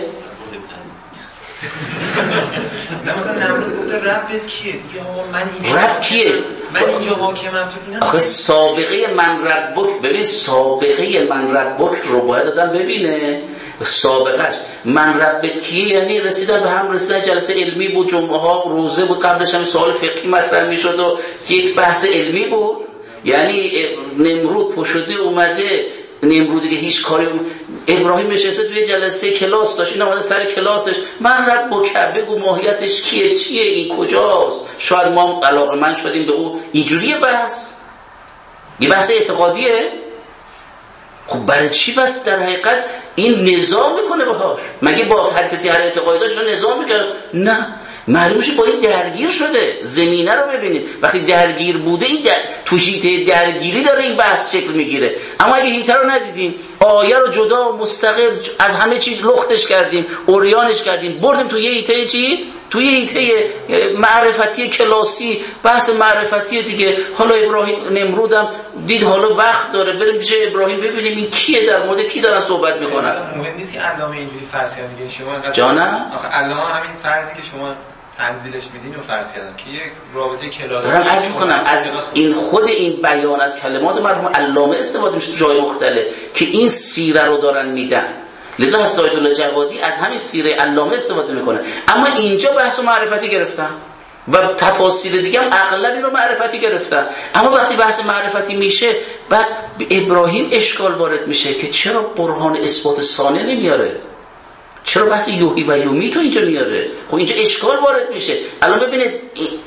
[SPEAKER 6] نه مثلا نمرود گفته ربت کیه؟ دیگه من اینجا
[SPEAKER 2] رب کیه؟
[SPEAKER 6] من اینجا حاکمم تو اینا.
[SPEAKER 2] آخه سابقه من ربک، ببین سابقه من ربک رو باید آدم ببینه. سابقهش من ربت کیه یعنی رسیدن به هم، رسیدن جلسه علمی بود، جمعه ها روزه بود، قبلش هم سوال فقهی مطرح میشد و یک بحث علمی بود. یعنی نمرود پشده اومده، نمرود دیگه هیچ کاری، ابراهیم نشسته توی جلسه کلاس داشت، این اومده سر کلاسش من ربک بگو ماهیتش کیه، چیه این، کجاست؟ شاید ما علاقه‌مند شدیم به او. اینجوریه بحث، یه بحث اعتقادیه. خب برای چی بس در حقیقت این نظام میکنه باهاش؟ مگه با هر کسی هر اعتقادی داشت نظام میکنه؟ نه، معلوم میشه با این درگیر شده. زمینه رو ببینید، وقتی درگیر بوده این تو حیطه درگیری داره این بحث شکل میگیره. اما اگه حیطه رو ندیدیم، آیه رو جدا مستقل از همه چیز لختش کردیم، اوریانش کردیم، بردیم تو یه حیطه چی؟ تو یه حیطه معرفتی کلاسی، بحث معرفتی دیگه. حالا ابراهیم نمرودم دید حالا وقت داره بریم پیش ابراهیم ببینیم این کیه، در مورد کی دارن صحبت میکنن.
[SPEAKER 6] مهم نیست که علامه اینجوری فرض کردن دیگه. شما
[SPEAKER 2] جانم
[SPEAKER 6] آخه علامه همین فرضی که شما تنزیلش میدین رو فرض کردن که یک رابطه کلاسی
[SPEAKER 2] دارم عرض میکنم. از این خود این بیان از کلمات مرحوم علامه استفاده میشه تو جای مختلف که این سیره رو دارن میدن. لذا حضرت آیت الله جوادی از همین سیره علامه استفاده میکنه. اما اینجا بحث معرفتی گرفتن و تفاصیل دیگه هم اغلب این رو معرفتی گرفتن. اما وقتی بحث معرفتی میشه بعد ابراهیم اشکال وارد میشه که چرا برهان اثبات ثانیه نمیاره، چرا بحث یوحی و یومی تو اینجا میاره؟ خب اینجا اشکال وارد میشه. الان ببینید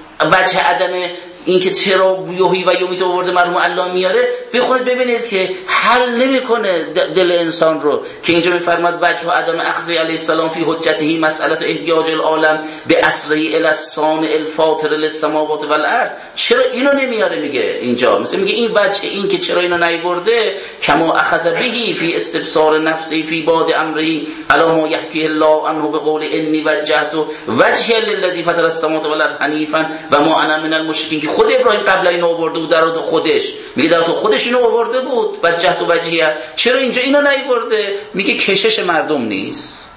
[SPEAKER 2] وجه عدم این که چرا یوحی و یومی تو آورده مرحوم الله میاره، بخونید ببینید که حل نمیکنه دل انسان رو، که اینجا میفرماد وجه عدم اخذ علیه السلام فی حجته مسئله احتیاج العالم به اسره الی الصانع الفاطر للسماوات والارض. چرا اینو نمیاره؟ میگه اینجا مثلا میگه این وجه این که چرا اینو نیورده کما اخذ بهی فی استبصار نفسی فی بعد امری علی ما یحکی الله عنه بقول انی وجهت وجهی للذی فطر السماوات والارض حنیفا و ما انا من المشرکین. خود ابراهیم قبل اینو آورده بود، در حد خودش میگه در حد خودش اینو آورده بود وجهت و وجهیه. چرا اینجا اینو نیورده؟ میگه کشش مردم نیست.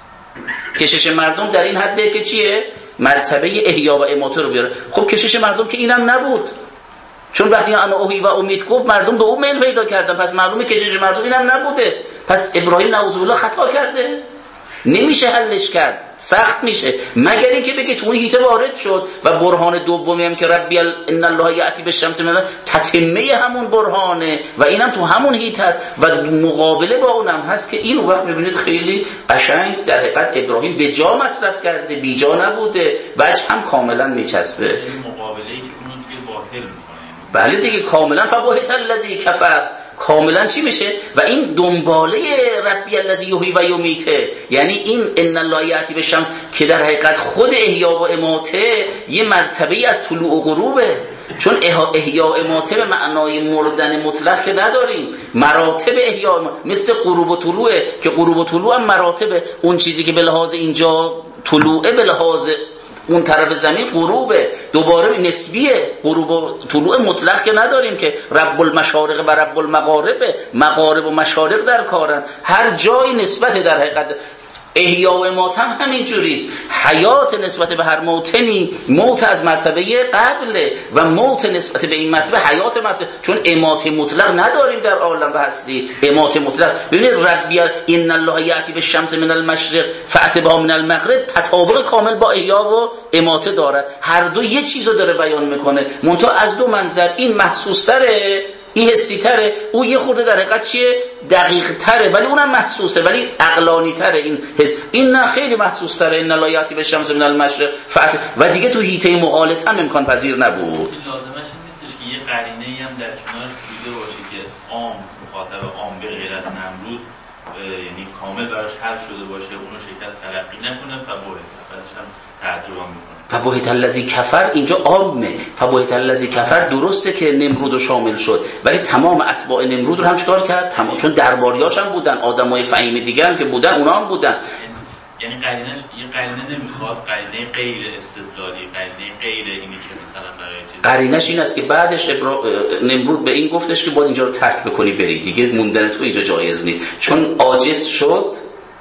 [SPEAKER 2] کشش مردم در این حده که چیه؟ مرتبه احیا و اماته رو بیاره. خب کشش مردم که اینم نبود، چون وقتی انا اوحی و امید گفت مردم به اون میل پیدا کردن، پس معلومه کشش مردم اینم نبوده. پس ابراهیم نعوذ بالله خطا کرده، نمیشه حلش کرد، سخت میشه، مگر اینکه بگی تو اون هیته وارد شد. و برهان دومی هم که ربی ان الله یاتی بالشمس من تتمه همون برهانه و اینم تو همون هیت هست و مقابله با اونم هست که این وقت میبینید خیلی قشنگ در حقیقت ابراهیم به جا مصرف کرده، بی جا نبوده، وجه هم کاملا میچسبه.
[SPEAKER 5] مقابله‌ای که اونو دیگه باطل میکنه.
[SPEAKER 2] بله دیگه کاملا فبهت الذی کفر کاملا چی میشه؟ و این دنباله ربی الذی یحیی و یمیته، یعنی این ان الله یاتی بالشمس که در حقیقت خود احیا و اماته یه مرتبه‌ای از طلوع و غروبه. چون احیا و اماته به معنای مردن مطلق که نداریم، مراتب احیا مثل غروب و طلوعه که غروب و طلوع هم مراتبه. اون چیزی که به لحاظ اینجا طلوعه به لحاظ اون طرف زمین غروبه، دوباره نسبیه. غروب و طلوع مطلق که نداریم که رب المشارق و رب المغارب، مغارب و مشارق در کارن، هر جایی نسبت در حقیقت احیا و امات هم همین جوریست. حیات نسبت به هر موتنی موت از مرتبه قبله و موت نسبت به این مرتبه حیات مرتبه، چون امات مطلق نداریم در عالم و هستی. امات مطلق ببینید ربی ان الله یاتی بالشمس من المشرق فأت بها من المغرب تطابق کامل با احیا و اماته دارد. هر دو یه چیزو داره بیان میکنه، منتها از دو منظر. این محسوس تره، این حسی تره، او یه خورده در حقیقت چیه؟ دقیق تره، ولی اونم محسوسه ولی عقلانی تره. این حس این نه خیلی محسوس تره. ان الله یاتی بالشمس من المشرق و دیگه تو هیته مغالطه هم امکان پذیر نبود.
[SPEAKER 5] لازمش این نیستش که یه قرینه‌ای هم در کنار دیده باشه که عام مخاطب عام به غیر از نمرود یعنی کامل براش حل شده باشه، اونو شکست تلقی نکنه فبهت هم تعجب میکنه.
[SPEAKER 2] فبهت الذی کفر اینجا عامه. فبهت الذی کفر درسته که نمرود رو شامل شد، ولی تمام اتباع نمرود رو هم چیکار کرد؟ تمام، چون درباریاش هم بودن، آدمای فهیم دیگه هم که بودن اونا هم بودن.
[SPEAKER 5] یعنی قرینه نمیخواد، قرینه غیر استدلالی، قرینه غیر اینی که مثلا برای چیز
[SPEAKER 2] قرینش این است که بعدش نمرود به این گفتش که باید اینجا رو ترک بکنی بری دیگه، موندن تو اینجا جایز نیست، چون عاجز شد.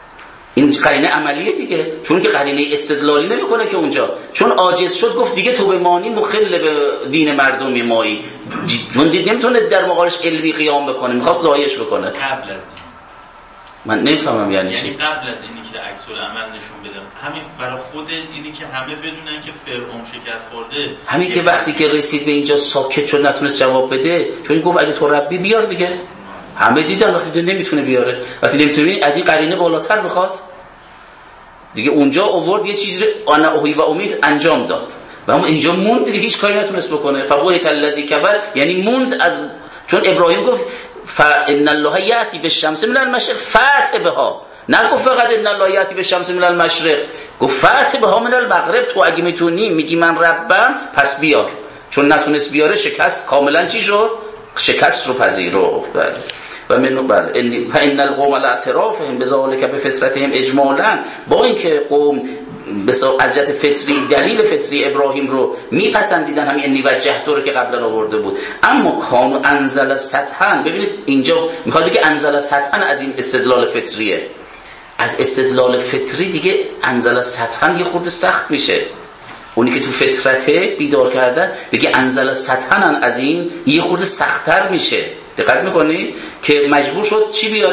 [SPEAKER 2] این قرینه عملیه دیگه، چون که قرینه استدلالی نمیکنه که اونجا، چون عاجز شد گفت دیگه تو به مانی مخل به دین مردمی مایی، چون دید نمیتونه در مقابلش علمی قیام بکنه، میخواست زایش بکنه.
[SPEAKER 5] قبل از
[SPEAKER 2] من نمیفهمم یعنی چی.
[SPEAKER 5] قبل از اینی که عکس العمل نشون بده، همین برای خود اینی که همه بدونن که فرعون شکست خورده،
[SPEAKER 2] همین که وقتی که رسید به اینجا ساکت شد نتونست جواب بده، چون گفت اگه تو ربی بیار دیگه. همه دیدن وقتی نمیتونه بیاره، وقتی نمیتونه از این قرینه بالاتر بخواد دیگه. اونجا آورد یه چیزی انا اوحی و امید انجام داد و هم اینجا موند دیگه، هیچ کاری نتونست بکنه. فبهت الذی کفر یعنی موند از، چون ابراهیم گفت فان الله یاتی بالشمس من المشرق فأت بها، نگفت فقط ان الله یاتی بالشمس من المشرق، گفت فأت بها من المغرب. تو اگه میتونی میگی من ربم پس بیار، چون نتونست بیاره شکست کاملا چی شد؟ شکست رو پذیرفت. و من فإن القوم الاعترافهم بذلك بفطرتهم اجمالا، با اینکه قوم به حضرت فطری دلیل فطری ابراهیم رو میپسندیدن، همین انی وجهت رو که قبلا آورده بود، اما کانوا انزل سطحا. ببینید اینجا میخواد بگه انزل سطحا از این استدلال فطریه، از استدلال فطری دیگه انزل سطحا یه خورده سخت میشه. اونی که تو فطرته بیدار کردن بگه انزل سطحا از این یه خورده سخت‌تر میشه. دقت میکنی که مجبور شد چی بیاره؟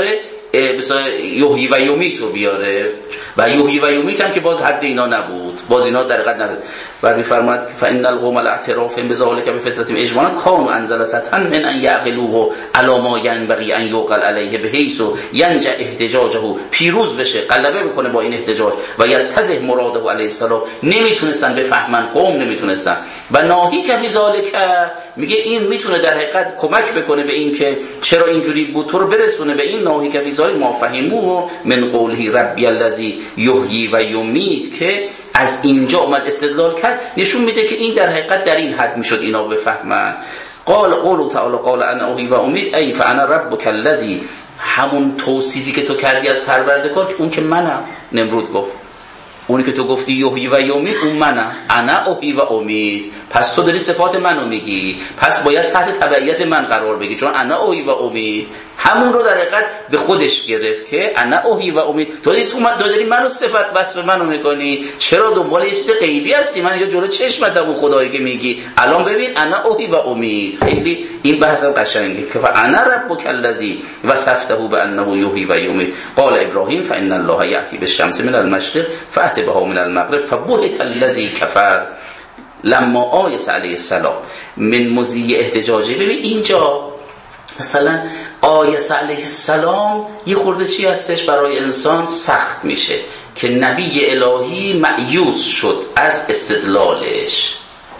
[SPEAKER 2] مثلا یحیی و یمیت رو بیاره و یحیی و یمیت هم که باز حد اینا نبود، باز اینا در حقیقت نبود. و میفرماید که فان القوم الاعتراف بذلک بفطرتهم اجمالا كانوا انزل سطحا من ان يعقلوه على ما ينبغي ان يعقل عليه بحيث ينجح احتجاجه، پیروز بشه، غلبه بکنه با این احتجاج و یتضح مراده علیه السلام. نمیتونستن بفهمن، قوم نمیتونستن. و ناهی که بذلک میگه این میتونه در حقیقت کمک بکنه به این که چرا اینجوری بود، تو رو برسونه به این ناهی که بذلک ما فهموه من قوله ربی الذی یحیی و یمیت، که از اینجا اومد استدلال کرد، نشون میده که این در حقیقت در این حد میشد اینا بفهمن. قول تعالی قال انا احیی و امید ای فانا ربک الذی، همون توصیفی که تو کردی از پروردگار، اون که منم. نمرود گفت اونی که تو گفتی یحیی و یمیت اون منم، انا احیی و امید، پس تو داری صفات منو میگی، پس باید تحت تبعیت من قرار بگی، چون انا احیی و امید همون رو در حقیقت به خودش گرفت که انا احیی و امید. تو داری منو صفت وصف منو میکنی، چرا دنبال یه چیز غیبی هستی؟ من اینجا جلو چشمتم اون خدایی که میگی، الان ببین انا احیی و امید. خیلی این بحث قشنگه که انا ربک الذی وصفته بانه یحیی و یمیت. قال ابراهیم فان الله یاتی بالشمس من المشرق فأت بها من المغرب فبهت الذی کفر لما آیس علیه السلام من مزی احتجاجه. ببین اینجا مثلا آیس علیه السلام یه خورده چی هستش برای انسان سخت میشه که نبی الهی مأیوس شد از استدلالش.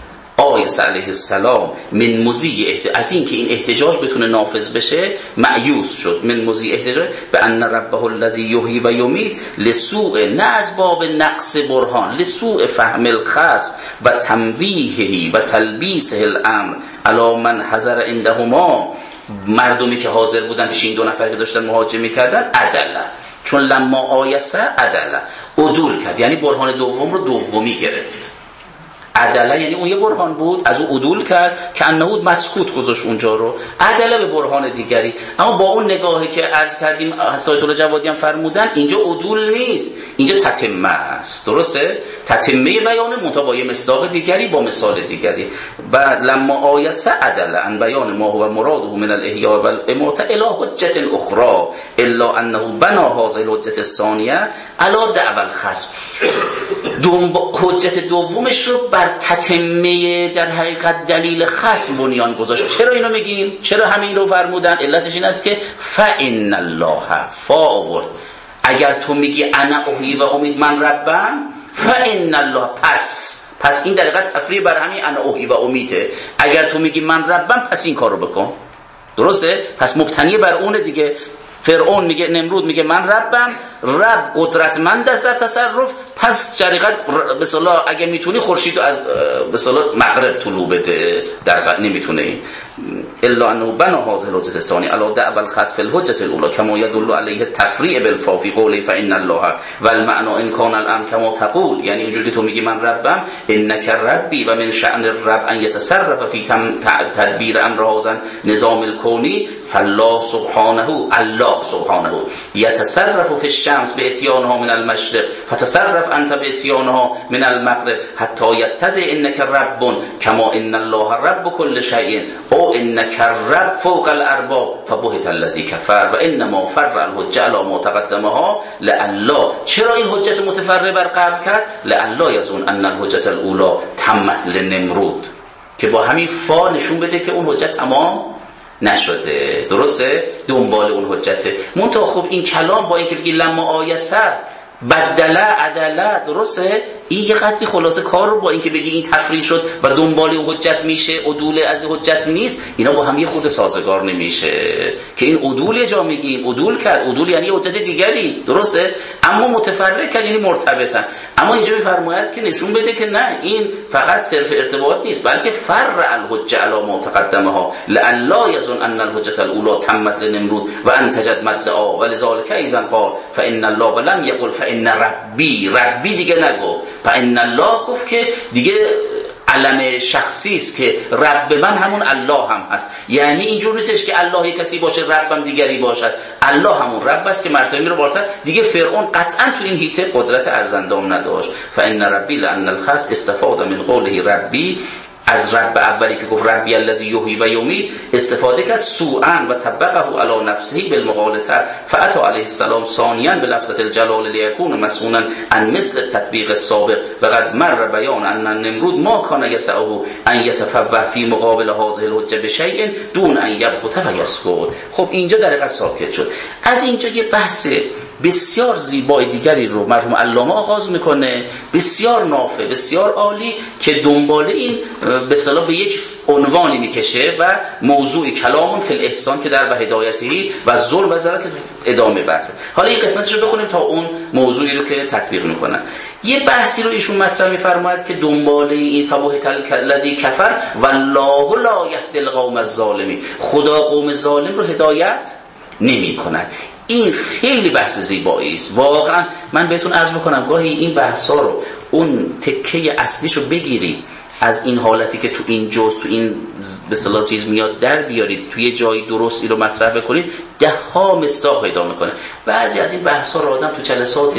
[SPEAKER 2] آیس علیه السلام من مزی از این که این احتجاج بتونه نافذ بشه مأیوس شد. من مزی احتجاج به ان ربه الذی یحیی و یمیت لسوء، نه از باب نقص برهان، لسوء فهم الخصم و تنبیهی و تلبیسه الامر علی من حضر عندهما، مردمی که حاضر بودن پیش این دو نفر که داشتن مهاجمه می‌کردن، عدله، چون لما آیسه عدله، عدول کرد، یعنی برهان دوم رو دومی گرفت. عدله یعنی اون یه برهان بود، از اون عدول کرد که انهود مسکوت گذاشت اونجا رو، عدله به برهان دیگری. اما با اون نگاهی که عرض کردیم حضرت الله جوادی هم فرمودن، اینجا عدول نیست، اینجا تتمه است. درسته؟ تتمه بیان منتها با یه مصداق دیگری، با مثال دیگری. و لما آیسه عدله ان بیان ما هو مراده من الاحیاء و الاماته الی حجت اخرى الا انه بنا هذه الحجت الثانیه علی دعوی الخصم. حجت دومش رو بر تتمه در حقیقت دلیل خصم بنیان گذاشت. چرا اینو میگیم؟ چرا همین رو فرمودن؟ علتش این است که فإن الله فاور، اگر تو میگی انا احیی و امید من ربم، فإن الله، پس این در حقیقت تفریع بر همین انا احیی و امیده. اگر تو میگی من ربم، پس این کارو بکن. درسته؟ پس مبتنی بر اون دیگه. فرعون میگه، نمرود میگه من ربم، رب قدرتمند است در تصرف، پس جریقت بسالله اگه میتونی خورشید از بسالله مغرب طلوع بده، در نمیتونه. الا انه بنا هذه الحجت الثانی علی دعوی الخصم فی الحجت الاولى کما يدل علیه التفریع بالفا فی قوله فان الله والمعنى ان كان الامر كما تقول، یعنی اینجوری که تو میگی من ربم، انک ربی و من شأن الرب ان يتصرف فی تدبیر امر هذا نظام الکونی، فالله سبحانه، الله سبحانه يتصرف في الشمس باتيانها من المشرق فتصرف انت باتيانها من المغرب حتى يتضح انك رب كما ان الله رب كل شيء او انك رب فوق الارباب فبهت الذي كفر و انما فر الحجه على ما تقدمها لعله. چرا این حجت متفرع بر قبل کرد؟ لعله یظن ان الحجه الاولى تمت لنمرود، که با همین فا نشون بده که اون حجت تمام نشده. درسته؟ دنبال اون حجته. منتها خب این کلام با اینکه بگی لما آیسه بدله عدله، درسته؟ این یه خطی خلاصه کار رو با اینکه بگی این تفریع شد و دنبال اون حجت میشه، عدول از حجت نیست، اینا با هم یه خود سازگار نمیشه که این عدول یه جا میگیم عدول کرد، عدول یعنی حجت دیگری، درسته؟ اما متفرق کرد یعنی مرتبطن. اما اینجا میفرماید که نشون بده که نه، این فقط صرف ارتباط نیست، بلکه فر الحجه علی ما تقدمها لعله یظن ان الحجه الاولى تمت لنمرود و انتجت مدعا ولذلك اذا قال فان الله ولم يقل فان ربی، ربی دیگه نگو، فإن الله گفت که دیگه علم شخصی است که رب من همون الله هم هست. یعنی اینجور نیستش که الله کسی باشه ربم دیگری باشد، الله همون رب است که مرتبه میره بالاتر. دیگه فرعون قطعا تو این هیته قدرت ارزندام نداشت. فإن ربی لأن الخص استفاد من قوله ربی از رب اولی که گفت ربی الذی یحیی و یمیت استفاده کرد سوءا و طبقه علی نفسه بالمغالطه فاتی علیه السلام ثانیا بلفظه الجلال لیکون مسئولا عن مثل تطبیق السابق و قد مر بیان ان النمرود ما کان یسعه ان یتفوه فی مقابل هذه الحجه بشیء دون ان یبهت فیسکت. خب اینجا در حقیقت ساکت شد. از اینجا یه بحث بسیار زیبای دیگری رو مرحوم علامه آغاز میکنه، بسیار نافع، بسیار عالی، که دنباله این به اصطلاح به یک عنوانی میکشه و موضوع کلام فی الاحسان که در و هدایتی و ظلم و ضرر که ادامه بحثه. حالا این قسمتش رو بخونیم تا اون موضوعی رو که تطبیق میکنن. یه بحثی رو ایشون مطرح میفرماید که دنباله این فبهت الذی کفر والله لا یهدی القوم الظالمین، خدا قوم ظالم رو هدایت نمی کند. این خیلی بحث زیبایی است واقعا. من بهتون عرض میکنم گاهی این بحثا رو اون تکه اصلیشو بگیرید از این حالتی که تو این جزء تو این به اصطلاح چیز میاد در بیارید توی جایی درستی رو مطرح بکنید، ده ها مصداق پیدا میکنه. بعضی از این بحثا رو آدم تو جلسات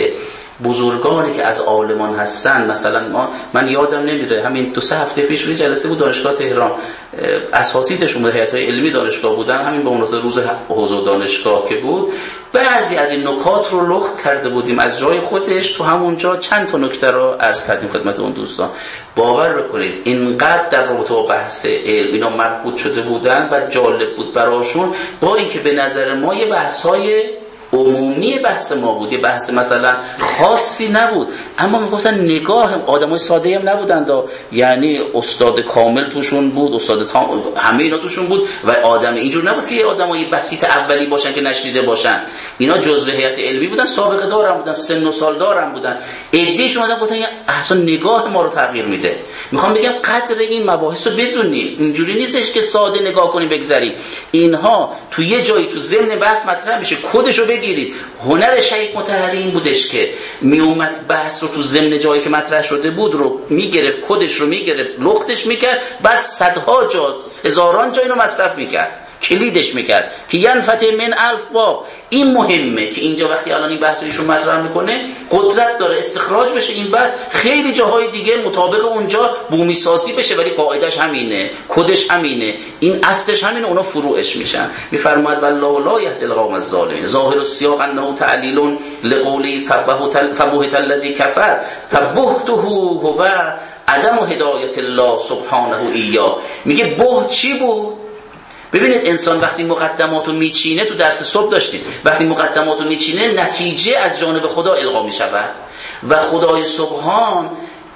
[SPEAKER 2] بزرگانی که از عالمان هستن، مثلا من یادم نمیره همین 2-3 هفته پیش روی جلسه بود دانشگاه تهران، اساتیدشون به هیئت علمی دانشگاه بودن، همین به مناسبت روز حوزه دانشگاه که بود، بعضی از این نکات رو لخت کرده بودیم از جای خودش، تو همونجا چند تا نکته رو عرض کردیم خدمت اون دوستان. باور بکنید اینقدر در رابطه با بحث علم اینا مربوط شده بودن و جالب بود براشون، با اینکه به نظر ما یه بحث‌های عمومی بحث ما بود، یه بحث مثلا خاصی نبود، اما میگفتن نگاه آدمای ساده هم نبودن، یعنی استاد کامل توشون بود، استاد همه اینا توشون بود و آدم اینجور نبود که یه آدمای بسیط اولی باشن که نشنیده باشن. اینا جزء هیئت علمی بودن، سابقه دارم بودن، سن و سال دارم بودن. عده‌شون اومدن گفتن اصلا نگاه ما رو تغییر میده. میخوام بگم قدر این مباحث رو بدونیم، اینجوری نیستش که ساده نگاه کنیم بگذریم. اینها تو یه جایی تو ضمن بحث مطرح میشه، کدشو بگیرید. هنر شیخ مطهری این بودش که میومد بحث رو تو ضمن جایی که مطرح شده بود رو میگرفت، کدش رو میگرفت، لختش میکرد، بعد صدها جا، هزاران جا اینو مصرف میکرد، کلیدش میکرد که ینفتح من 1000 باب. این مهمه که اینجا وقتی الان این بحث رو ایشون مطرح میکنه قدرت داره استخراج بشه این بحث، خیلی جاهای دیگه مطابق اونجا بومی سازی بشه، ولی قاعدش همینه، کدش همینه، این اصلش همینه، اونا فروعش میشن. میفرماید والله لا یهدی القوم الظالمین. ظاهر السیاق انه تعلیل لقولی فبهت الذی کفر فبهته هو عدم هدایت الله سبحانه ایاه. میگه بهت چی بود؟ ببینید انسان وقتی مقدماتو میچینه، تو درس صبح داشتیم، وقتی مقدماتو میچینه نتیجه از جانب خدا القا میشود و خدای سبحان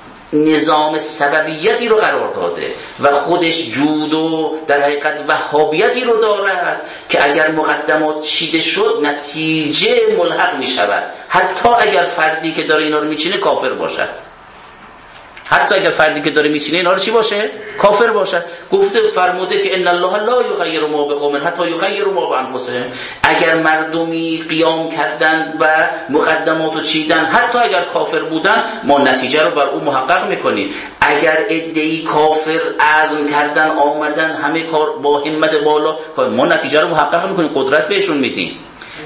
[SPEAKER 2] نظام سببیتی رو قرار داده و خودش جود و در حقیقت وهابیتی رو دارد که اگر مقدمات چیده شد نتیجه ملحق میشود، حتی اگر فردی که داره اینا رو میچینه کافر باشد، حتی اگر فردی که داره میچینه اینا رو چی باشه؟ کافر باشه. گفته فرموده که ان الله لا یغیر ما بقوم حتی یغیروا ما بانفسهم. اگر مردمی قیام کردن و مقدماتو چیدن حتی اگر کافر بودن، ما نتیجه رو بر اون محقق میکنیم. اگر عده‌ای کافر عزم کردن آمدن همه کار با همت بالا، ما نتیجه رو محقق میکنیم، قدرت بهشون میدیم.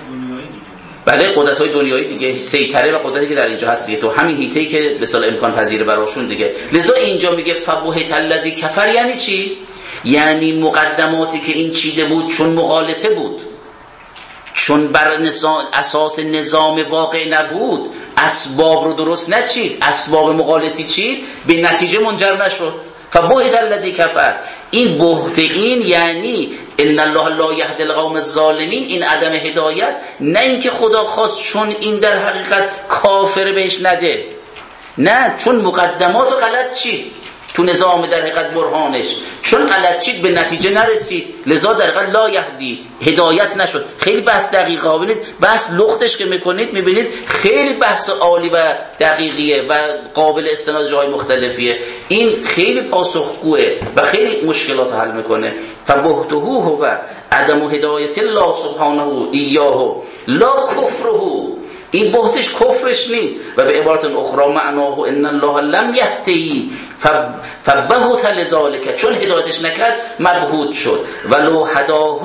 [SPEAKER 2] بعد قدرت‌های دنیایی دیگه، سیطره و قدرتی که در اینجا هست دیگه، تو همین هیته‌ای که به اصطلاح امکان پذیره براشون دیگه. لذا اینجا میگه فبهت الذی کفر. یعنی چی؟ یعنی مقدماتی که این چیده بود چون مغالطه بود، چون بر اساس نظام واقع نبود، اسباب رو درست نچید، اسباب مغالطی چید، به نتیجه منجر نشد. فبهت الذی کفر. این بهت این یعنی ان الله لا یهدی القوم الظالمین، این عدم هدایت، نه اینکه خدا خواست چون این در حقیقت کافر بهش نده، نه، چون مقدمات غلط چید تو نظام در حقیقت برهانش، چون غلط چید به نتیجه نرسید، لذا در حقیقت لا یهدی، هدایت نشد. خیلی بحث دقیقه ها، ببینید بحث لختش که میکنید میبینید خیلی بحث عالی و دقیقیه و قابل استناد جای مختلفیه. این خیلی پاسخگوه و خیلی مشکلات حل میکنه. فبهته هو عدم هدایت الله سبحانه ایاه لا کفره. این بهتش کفرش نیست و به عبارت اخرى معناه ان الله لم یهدی فبهت لذالک، چون هدایتش نکرد مبهوت شد. ولو هداه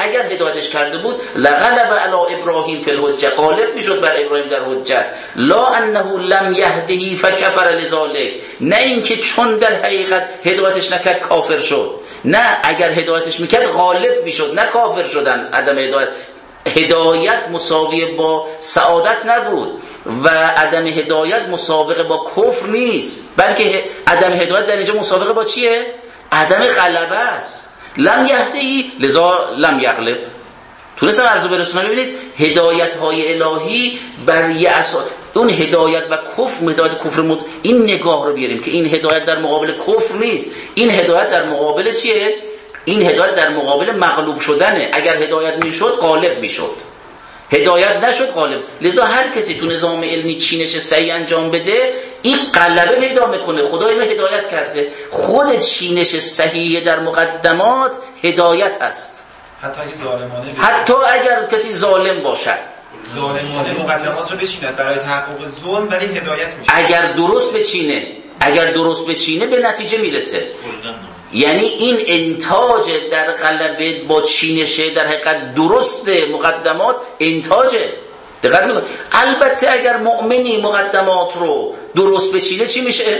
[SPEAKER 2] اگر هدایتش کرده بود لغلب علی ابراهیم فی الحجه، غالب میشد بر ابراهیم در حجت. لا انه لم یهده فکفر لذالک، نه اینکه چون در حقیقت هدایتش نکرد کافر شد، نه اگر هدایتش میکرد غالب میشد، نه کافر شدن. عدم هدایت مساوی با سعادت نبود و عدم هدایت مسابقه با کفر نیست، بلکه عدم هدایت در اینجا مسابقه با چیه؟ عدم غلبه است. لم یهدی لذا لم یغلب. تونستم عرض برسونم. ببینید هدایت های الهی بر یه اساس، اون هدایت و کفر، هدایت کفر این نگاه رو بیاریم که این هدایت در مقابل کفر نیست، این هدایت در مقابل چیه؟ این هدایت در مقابل مغلوب شدنه. اگر هدایت میشد غالب میشد، هدایت نشد غالب. لذا هر کسی تو نظام علمی چینش صحیح انجام بده این غلبه پیدا میکنه. خدا اینو هدایت کرده. خود چینش صحیح در مقدمات هدایت هست،
[SPEAKER 6] حتی اگه ظالمانه بشه.
[SPEAKER 2] حتی اگر کسی ظالم باشد
[SPEAKER 6] ظالمانه مقدمات رو بچیند برای تحقق ظلم، ولی هدایت میشه. اگر درست بچینه به نتیجه میرسه. یعنی این انتاج در غلبه با چینش در حقیقت درست مقدمات انتاجه. دقت میکنید. البته اگر مؤمنی مقدمات رو درست بچینه چی میشه؟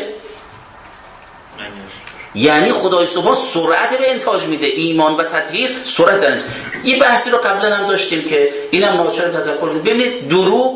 [SPEAKER 6] یعنی خدای سبحان سرعت به انتاج میده. ایمان و تطهیر سرعت در انتاج. یه بحثی رو قبلا هم داشتیم که اینم ناچار تذکر کنیم. ببینید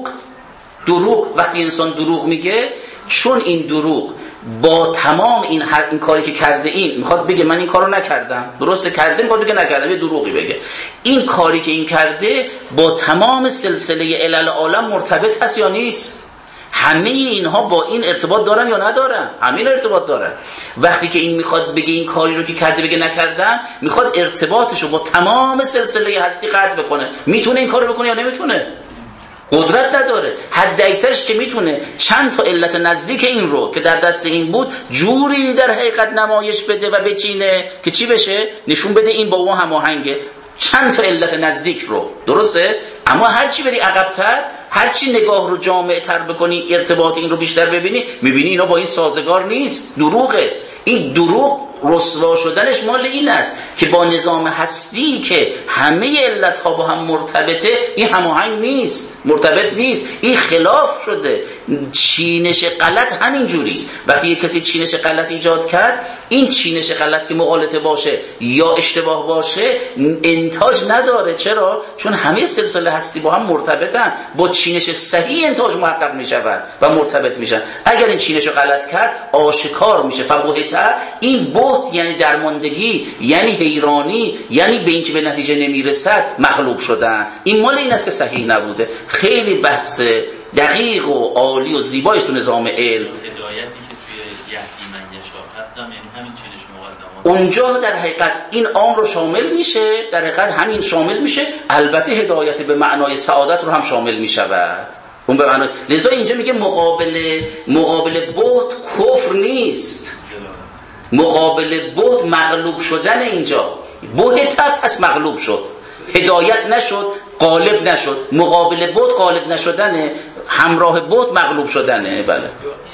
[SPEAKER 6] دروغ وقتی انسان دروغ میگه، چون این دروغ با تمام این کاری که کرده، این میخواد بگه من این کارو نکردم، درسته کرده، میخواد بگه نکردم، یه دروغی بگه. این کاری که این کرده با تمام سلسله علل عالم مرتبط هست یا نیست؟ همه اینها با این ارتباط دارن یا ندارن؟ همین ارتباط دارن. وقتی که این میخواد بگه این کاری رو که کرده بگه نکردم، میخواد ارتباطش رو با تمام سلسله هستی قطع بکنه. میتونه این کارو بکنه یا نمیتونه؟ قدرت نداره. حد اکثرش که میتونه چند تا علت نزدیک این رو که در دست این بود جوری در حقیقت نمایش بده و بچینه که چی بشه؟ نشون بده این با اون هماهنگه. چند تا علت نزدیک رو، درسته؟ اما هرچی بری عقب‌تر، هرچی نگاه رو جامع‌تر بکنی، ارتباط این رو بیشتر ببینی، میبینی اینا با این سازگار نیست، دروغه. این دروغ رسوا شدنش مال این است که با نظام هستی که همه علتها با هم مرتبطه، این هماهنگ نیست، مرتبط نیست، این خلاف شده. چینش غلط همین جوریست. وقتی یک کسی چینش غلط ایجاد کرد، این چینش غلط که مغالطه باشه یا اشتباه باشه انتاج نداره. چرا؟ چون همه سلسله هستی با هم مرتبطن. با چینش صحیح انتاج محقق می شود و مرتبط میشن. اگر این چینش رو غلط کرد آشکار میشه. فبهت، این بهت یعنی درماندگی، یعنی حیرانی، یعنی به اینکه به نتیجه نمیرسد، مغلوب شدن. این مال این است که صحیح نبوده. خیلی بحث دقیق و عالی و زیبایی تو نظام علم.
[SPEAKER 5] هدایتی که توی یهدی من یشاء هستم، یعنی همین چینش مقدمات
[SPEAKER 2] اونجا در حقیقت این عام رو شامل میشه، در حقیقت همین شامل میشه. البته هدایت به معنای سعادت رو هم شامل میشود. اون به معنای، لذا اینجا میگه مقابل بهت کفر نیست، مقابل بهت مغلوب شدن. اینجا بهت پس مغلوب شد، هدایت نشد، غالب نشد. مقابل بهت غالب نشدنه، همراه بهت مغلوب شدنه. بله،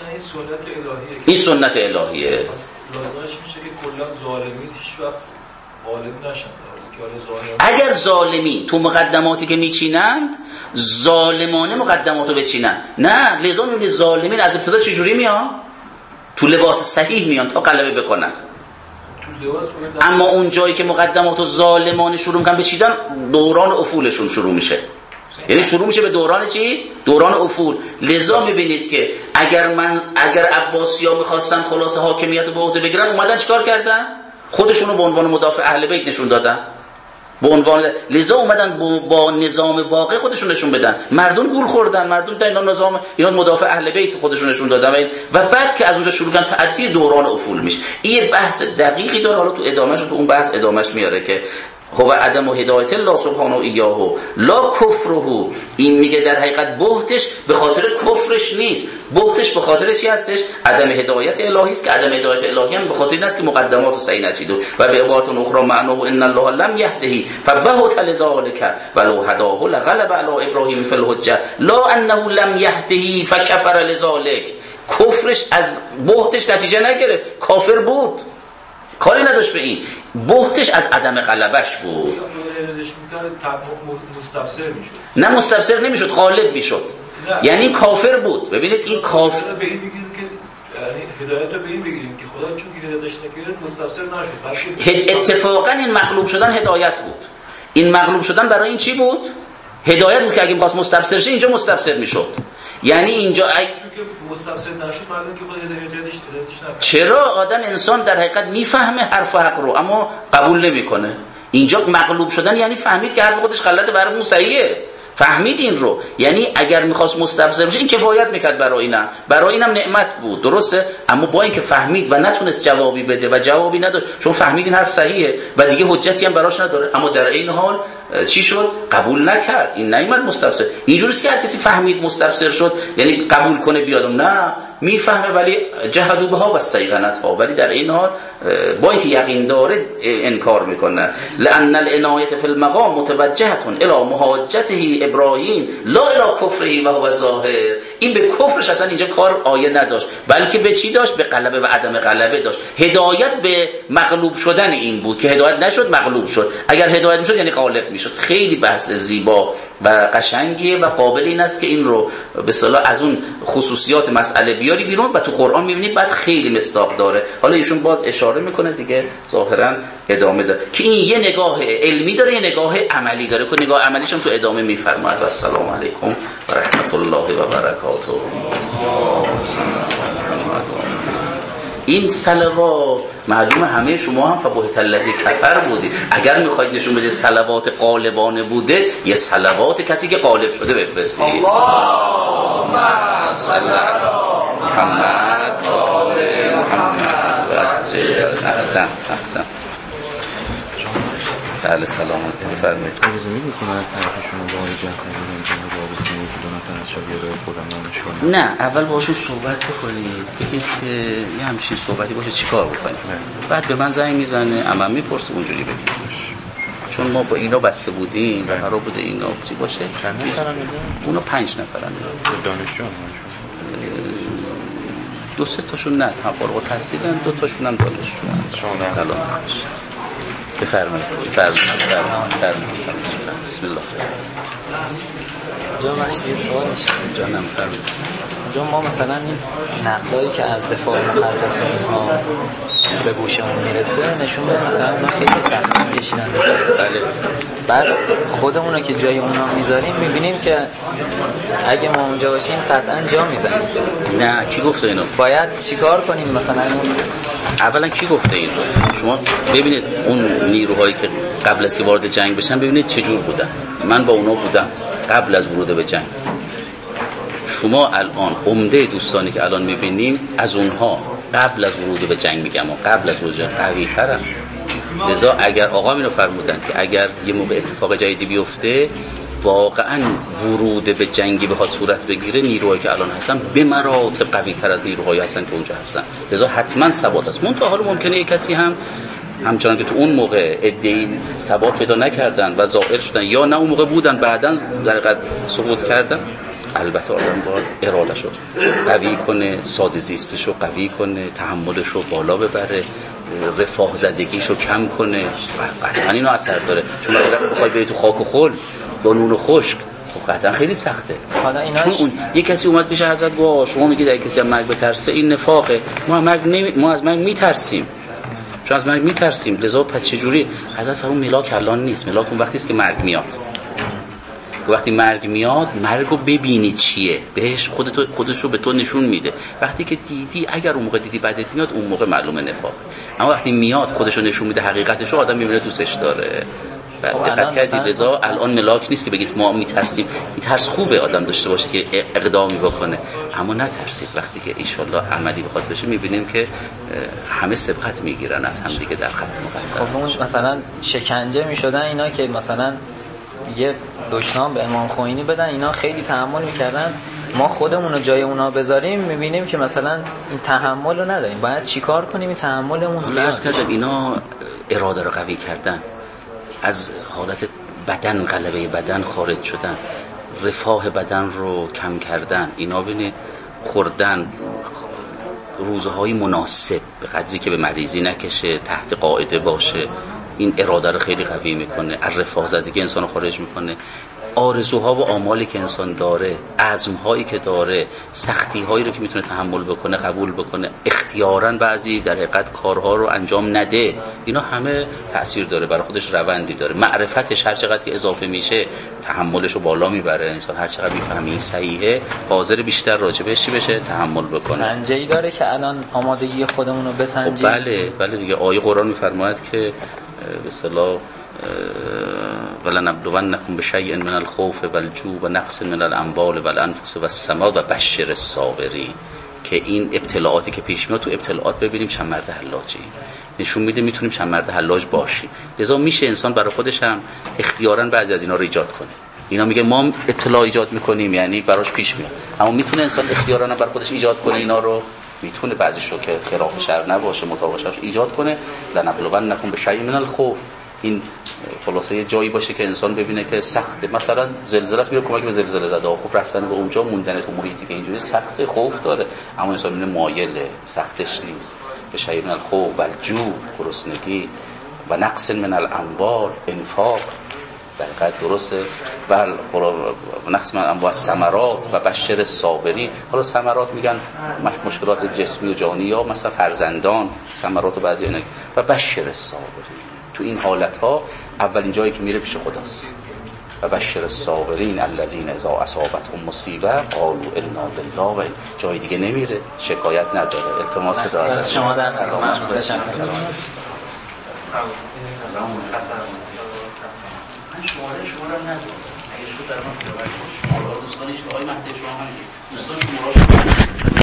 [SPEAKER 2] این سنت الهیه.
[SPEAKER 7] لازمش میشه که کلا ظالمین هیچ وقت غالب نشن.
[SPEAKER 2] اگر ظالمی تو مقدماتی که میچینند ظالمانه مقدماتو بچینن، نه. لذا میبینی ظالمین از ابتدا چجوری میان؟ تو لباس صحیح میان تا غلبه بکنن. اما اون جایی که مقدماتو ظالمانه شروع میکنن بچیدن، دوران افولشون شروع میشه. یعنی شروع میشه به دوران چی؟ دوران افول. لذا میبینید که اگر عباسی‌ها میخواستن خلاص حاکمیت رو به عهده بگیرن، اومدن چیکار کردن؟ خودشونو به عنوان مدافع اهل بیت نشون دادن. لذا اومدن با نظام واقع خودشون نشون بدن. مردم گول خوردن، مردم در اینا مدافع اهل بیت خودشون نشون دادن و بعد که از اونجا شروع کردن تعدی دوران افول میشه. این بحث دقیقی داره. حالا تو ادامهش، تو اون بحث ادامهش میاره که هو عدم و هدایت الله سبحانه ایاهو لا کفره. این میگه در حقیقت بهتش به خاطر کفرش نیست، بهتش به خاطر چی هستش؟ عدم هدایت الهی است که عدم هدایت الهی هم به خاطر این است که مقدمات رو صحیح نچیده. و به عبارت اخرى معناه ان الله لم یهده فبهت لذالک ولو هداه لغلب علی ابراهیم فی الحجه لا انه لم یهده فکفر لذالک. کفرش از بهتش نتیجه نگرفت، کافر بود. کاری نداشت به این، بهتش از عدم غلبش بود. نه مستبصر نمیشد، غالب میشد، یعنی کافر بود. ببینید این کافر
[SPEAKER 7] هدایت رو به این بگیریم که خدا چون که هدایتش نکرد مستبصر نشد.
[SPEAKER 2] اتفاقا این مغلوب شدن هدایت بود. این مغلوب شدن برای این چی بود؟ هدایت بود که اگه می‌خواست مستبصر شه اینجا مستبصر میشد. یعنی اینجا
[SPEAKER 7] مستبصر نشد معلومه که خدا هدایتش نکرد.
[SPEAKER 2] چرا آدم انسان در حقیقت میفهمه حرف حق رو اما قبول نمیکنه. اینجا مغلوب شدن یعنی فهمید که حرف خودش غلطه، برای اون صحیحه، فهمید این رو. یعنی اگر میخواست مستبصر بشه این کفایت میکرد برای اینم نعمت بود، درسته؟ اما با اینکه فهمید و نتونست جوابی بده و جوابی نداد چون فهمید این حرف صحیحه و دیگه حجتی هم براش نداره، اما در این حال چی شد؟ قبول نکرد. این نیامد مستبصر. اینجوریه که هر کسی فهمید مستبصر شد یعنی قبول کنه بیاد، نه میفهمه ولی جهدوا بها و استیقنتها، ولی در این حال با اینکه یقین داره انکار میکنه. لأن العنایة فی المقام متوجهة الی محاجته ابراهیم لا الی کفره و هو ظاهر. این به کفرش اصلا اینجا کار آیه نداشت، بلکه به چی داشت؟ به غلبه و عدم غلبه داشت. هدایت به مغلوب شدن این بود که هدایت نشد، مغلوب شد. اگر هدایت میشد یعنی غالب میشد. خیلی بحث زیبا و قشنگیه و قابل این است که این رو به اصطلاح از اون خصوصیات مسئله بیاری بیرون و تو قرآن میبینید بعد خیلی مصداق داره. حالا ایشون باز اشاره میکنه دیگه، ظاهرا ادامه داره که این یه نگاه علمی داره، یه نگاه عملی داره که نگاه عملیش هم تو ادامه میفرماید. و السلام علیکم و رحمت الله و برکاته. این صلوات معلومه همه شما هم فبهت الذی کفر بودید. اگر میخواید نشون بده صلوات غالبانه بوده، یه صلوات کسی که غالب شده بفرستید. اللهم صل علی محمد و آل محمد و عجل. احسن. بله سلام بفرمایید.
[SPEAKER 8] اجازه میدید که من از طرف شما با آقای جعفری امتحان رو بکنید که دو نفر از شاگردای خودم دانشگاه؟
[SPEAKER 2] نه، اول باشون صحبت بکنید، بگید که یه همچین صحبتی باشه چیکار بکنید. بعد به من زنگ میزنه، عمم میپرسه، اونجوری بگید. چون ما با اینا بسته بودیم و قرار بوده اینا چی باشه.
[SPEAKER 8] چند نفرن میده؟
[SPEAKER 2] اونا 5 نفرن.
[SPEAKER 8] دانشجو؟
[SPEAKER 2] 2-3 تاشون نه فارغ التحصیلن، 2 تاشون هم دانشجو. سلام. بفرمایید. بسم الله.
[SPEAKER 9] جا مشتی یه سوالش
[SPEAKER 2] جانم فرمایید.
[SPEAKER 9] جا ما مثلا این نقلایی که از دفاع مقدس و اینها به گوشمون میرسه نشون بده مثلا اونا خیلی سختی کشیدن.
[SPEAKER 2] بله.
[SPEAKER 9] بعد خودمون رو که جای اونا میذاریم میبینیم که اگه ما اونجا باشیم قطعا جا میزنیم.
[SPEAKER 2] نه کی گفته اینو؟
[SPEAKER 9] باید چیکار کنیم مثلا؟
[SPEAKER 2] اولا کی گفته اینو؟ شما ببینید اون نیروهایی که قبل از که وارد جنگ بشن ببینید چه جور بودن. من با اونا بودم قبل از ورود به جنگ. شما الان عمده دوستانی که الان میبینیم از اونها قبل از ورود به جنگ، میگم قبل از ورود به جنگ قوی ترن. لذا اگر آقا اینو فرمودن که اگر یه موقع اتفاق جدیدی بیفته واقعا ورود به جنگی بخواد صورت بگیره، نیروهایی که الان هستن به مراتب قوی تر از نیروهایی هستن که اونجا هستن. لذا حتما ثبات است. منتها حالا ممکنه یک کسی هم همچنان که تو اون موقع ادعی ثبات پیدا نکردن و ظاهر شدن یا نه اون موقع بودن بعداً در حقیقت سقوط کردن، البته آدم باید اراده‌شو قوی کنه، ساده زیستشو قوی کنه، تحملشو بالا ببره، رفاه زدگیشو کم کنه. قطعا اینو اثر داره. چون اگر بخوای بری تو خاک و خل با نون و خشک خب قطعا خیلی سخته. چون اون یک کسی اومد پیش حضرت گفت شما میگید اگه کسی از مرگ بترسه این نفاقه. ما از مرگ میترسیم، چون از مرگ میترسیم. لذا پس چجوری؟ حضرت فرمود ملاک الان نیست، ملاک اون وقتی است که مرگ میاد. وقتی مرگ میاد مرگو ببینی چیه، بهش خودش رو به تو نشون میده. وقتی که دیدی، اگر اون موقع دیدی بعدت میاد، اون موقع معلومه نفاق. اما وقتی میاد خودش رو نشون میده، حقیقتش رو آدم میبینه دوستش داره. دقت کردید؟ لذا الان ملاک نیست که بگید ما میترسیم. این ترس خوبه آدم داشته باشه که اقدامی بکنه، اما نترسید. وقتی که ان شاءالله عملی بخواد بشه میبینیم که همه سبقت میگیرن از هم دیگه در خط مقدم.
[SPEAKER 9] خب اون مثلا شکنجه میشدن اینا که مثلا یه دشنام به امام خمینی بدن، اینا خیلی تحمل میکردن. ما خودمون رو جای اونا بذاریم میبینیم که مثلا این تحمل رو نداریم. باید چیکار کنیم این تحملمون رو؟
[SPEAKER 2] عرض کردم اینا اراده رو قوی کردن، از حالت بدن، غلبه بدن خارج شدن، رفاه بدن رو کم کردن. اینا ببینید خوردن، روزهای مناسب به قدری که به مریضی نکشه، تحت قاعده باشه، این اراده رو خیلی قوی میکنه، از رفاهزدگی انسان رو خارج میکنه. آرزوها و آمالی که انسان داره، عزمهایی که داره، سختی‌هایی رو که میتونه تحمل بکنه، قبول بکنه، اختیاراً بعضی در حقیقت کارها رو انجام نده، اینا همه تأثیر داره، برای خودش روندی داره. معرفتش هر چقدر که اضافه میشه تحملش رو بالا میبره. انسان هر چقدر میفهمه این صحیحه، حاضر بیشتر راجبش چی بشه، تحمل بکنه.
[SPEAKER 9] سنجی داره که الان آمادگی خودمون رو بسنجیم.
[SPEAKER 2] بله دیگه، آیه قرآن میفرماید که به اصطلاح ولنبلونکم بشیء من الخوف والجوع و نقص من الاموال والانفس والثمرات و بشر الصابرین، که این ابتلاعاتی که پیش میاد، تو ابتلاعات ببینیم چند مرد حلاجی، نشون میده میتونیم چند مرد حلاج باشیم. لذا میشه انسان برای خودش هم اختیاراً بعضی از اینا رو ایجاد کنه. اینا میگه ما ابتلا ایجاد میکنیم، یعنی براش پیش میاد، اما میتونه انسان اختیاراً برای خودش ایجاد کنه اینا رو، میتونه بعضیشو که خلاف شرع نباشه، مطابق شرع ایجاد کنه. لنبلونکم بشیء من الخوف، این خلاصه یه جایی باشه که انسان ببینه که سخته، مثلا زلزله میره کمک به زلزله زده، خوب رفتن به اونجا، موندن تو محیطی که اینجوری سخته، خوف داره، اما انسان میبینه مایله، سختش نیست. بشیء من الخوف والجوع، گرسنگی، و نقص من الاموال، انفاق، دقیقاً درسته، و نقص من الاموال، ثمرات و بشر الصابرین. حالا ثمرات میگن مشکلات جسمی و جانی، یا مثلا فرزندان، ثمرات و بعضی اینا، و بشر الصابرین. تو این حالتها اولین جایی که میره پیش خداست. و بشر الصابرین الذین اذا اصابتهم مصیبه قالوا انا لله، و جای دیگه نمیره، شکایت نداره. التماس دعا از شما در خدمت باشم. من شما رو ندارم، اگه شما در من خدمت شما دوستان، آقای مهدی شما هم دوستان شما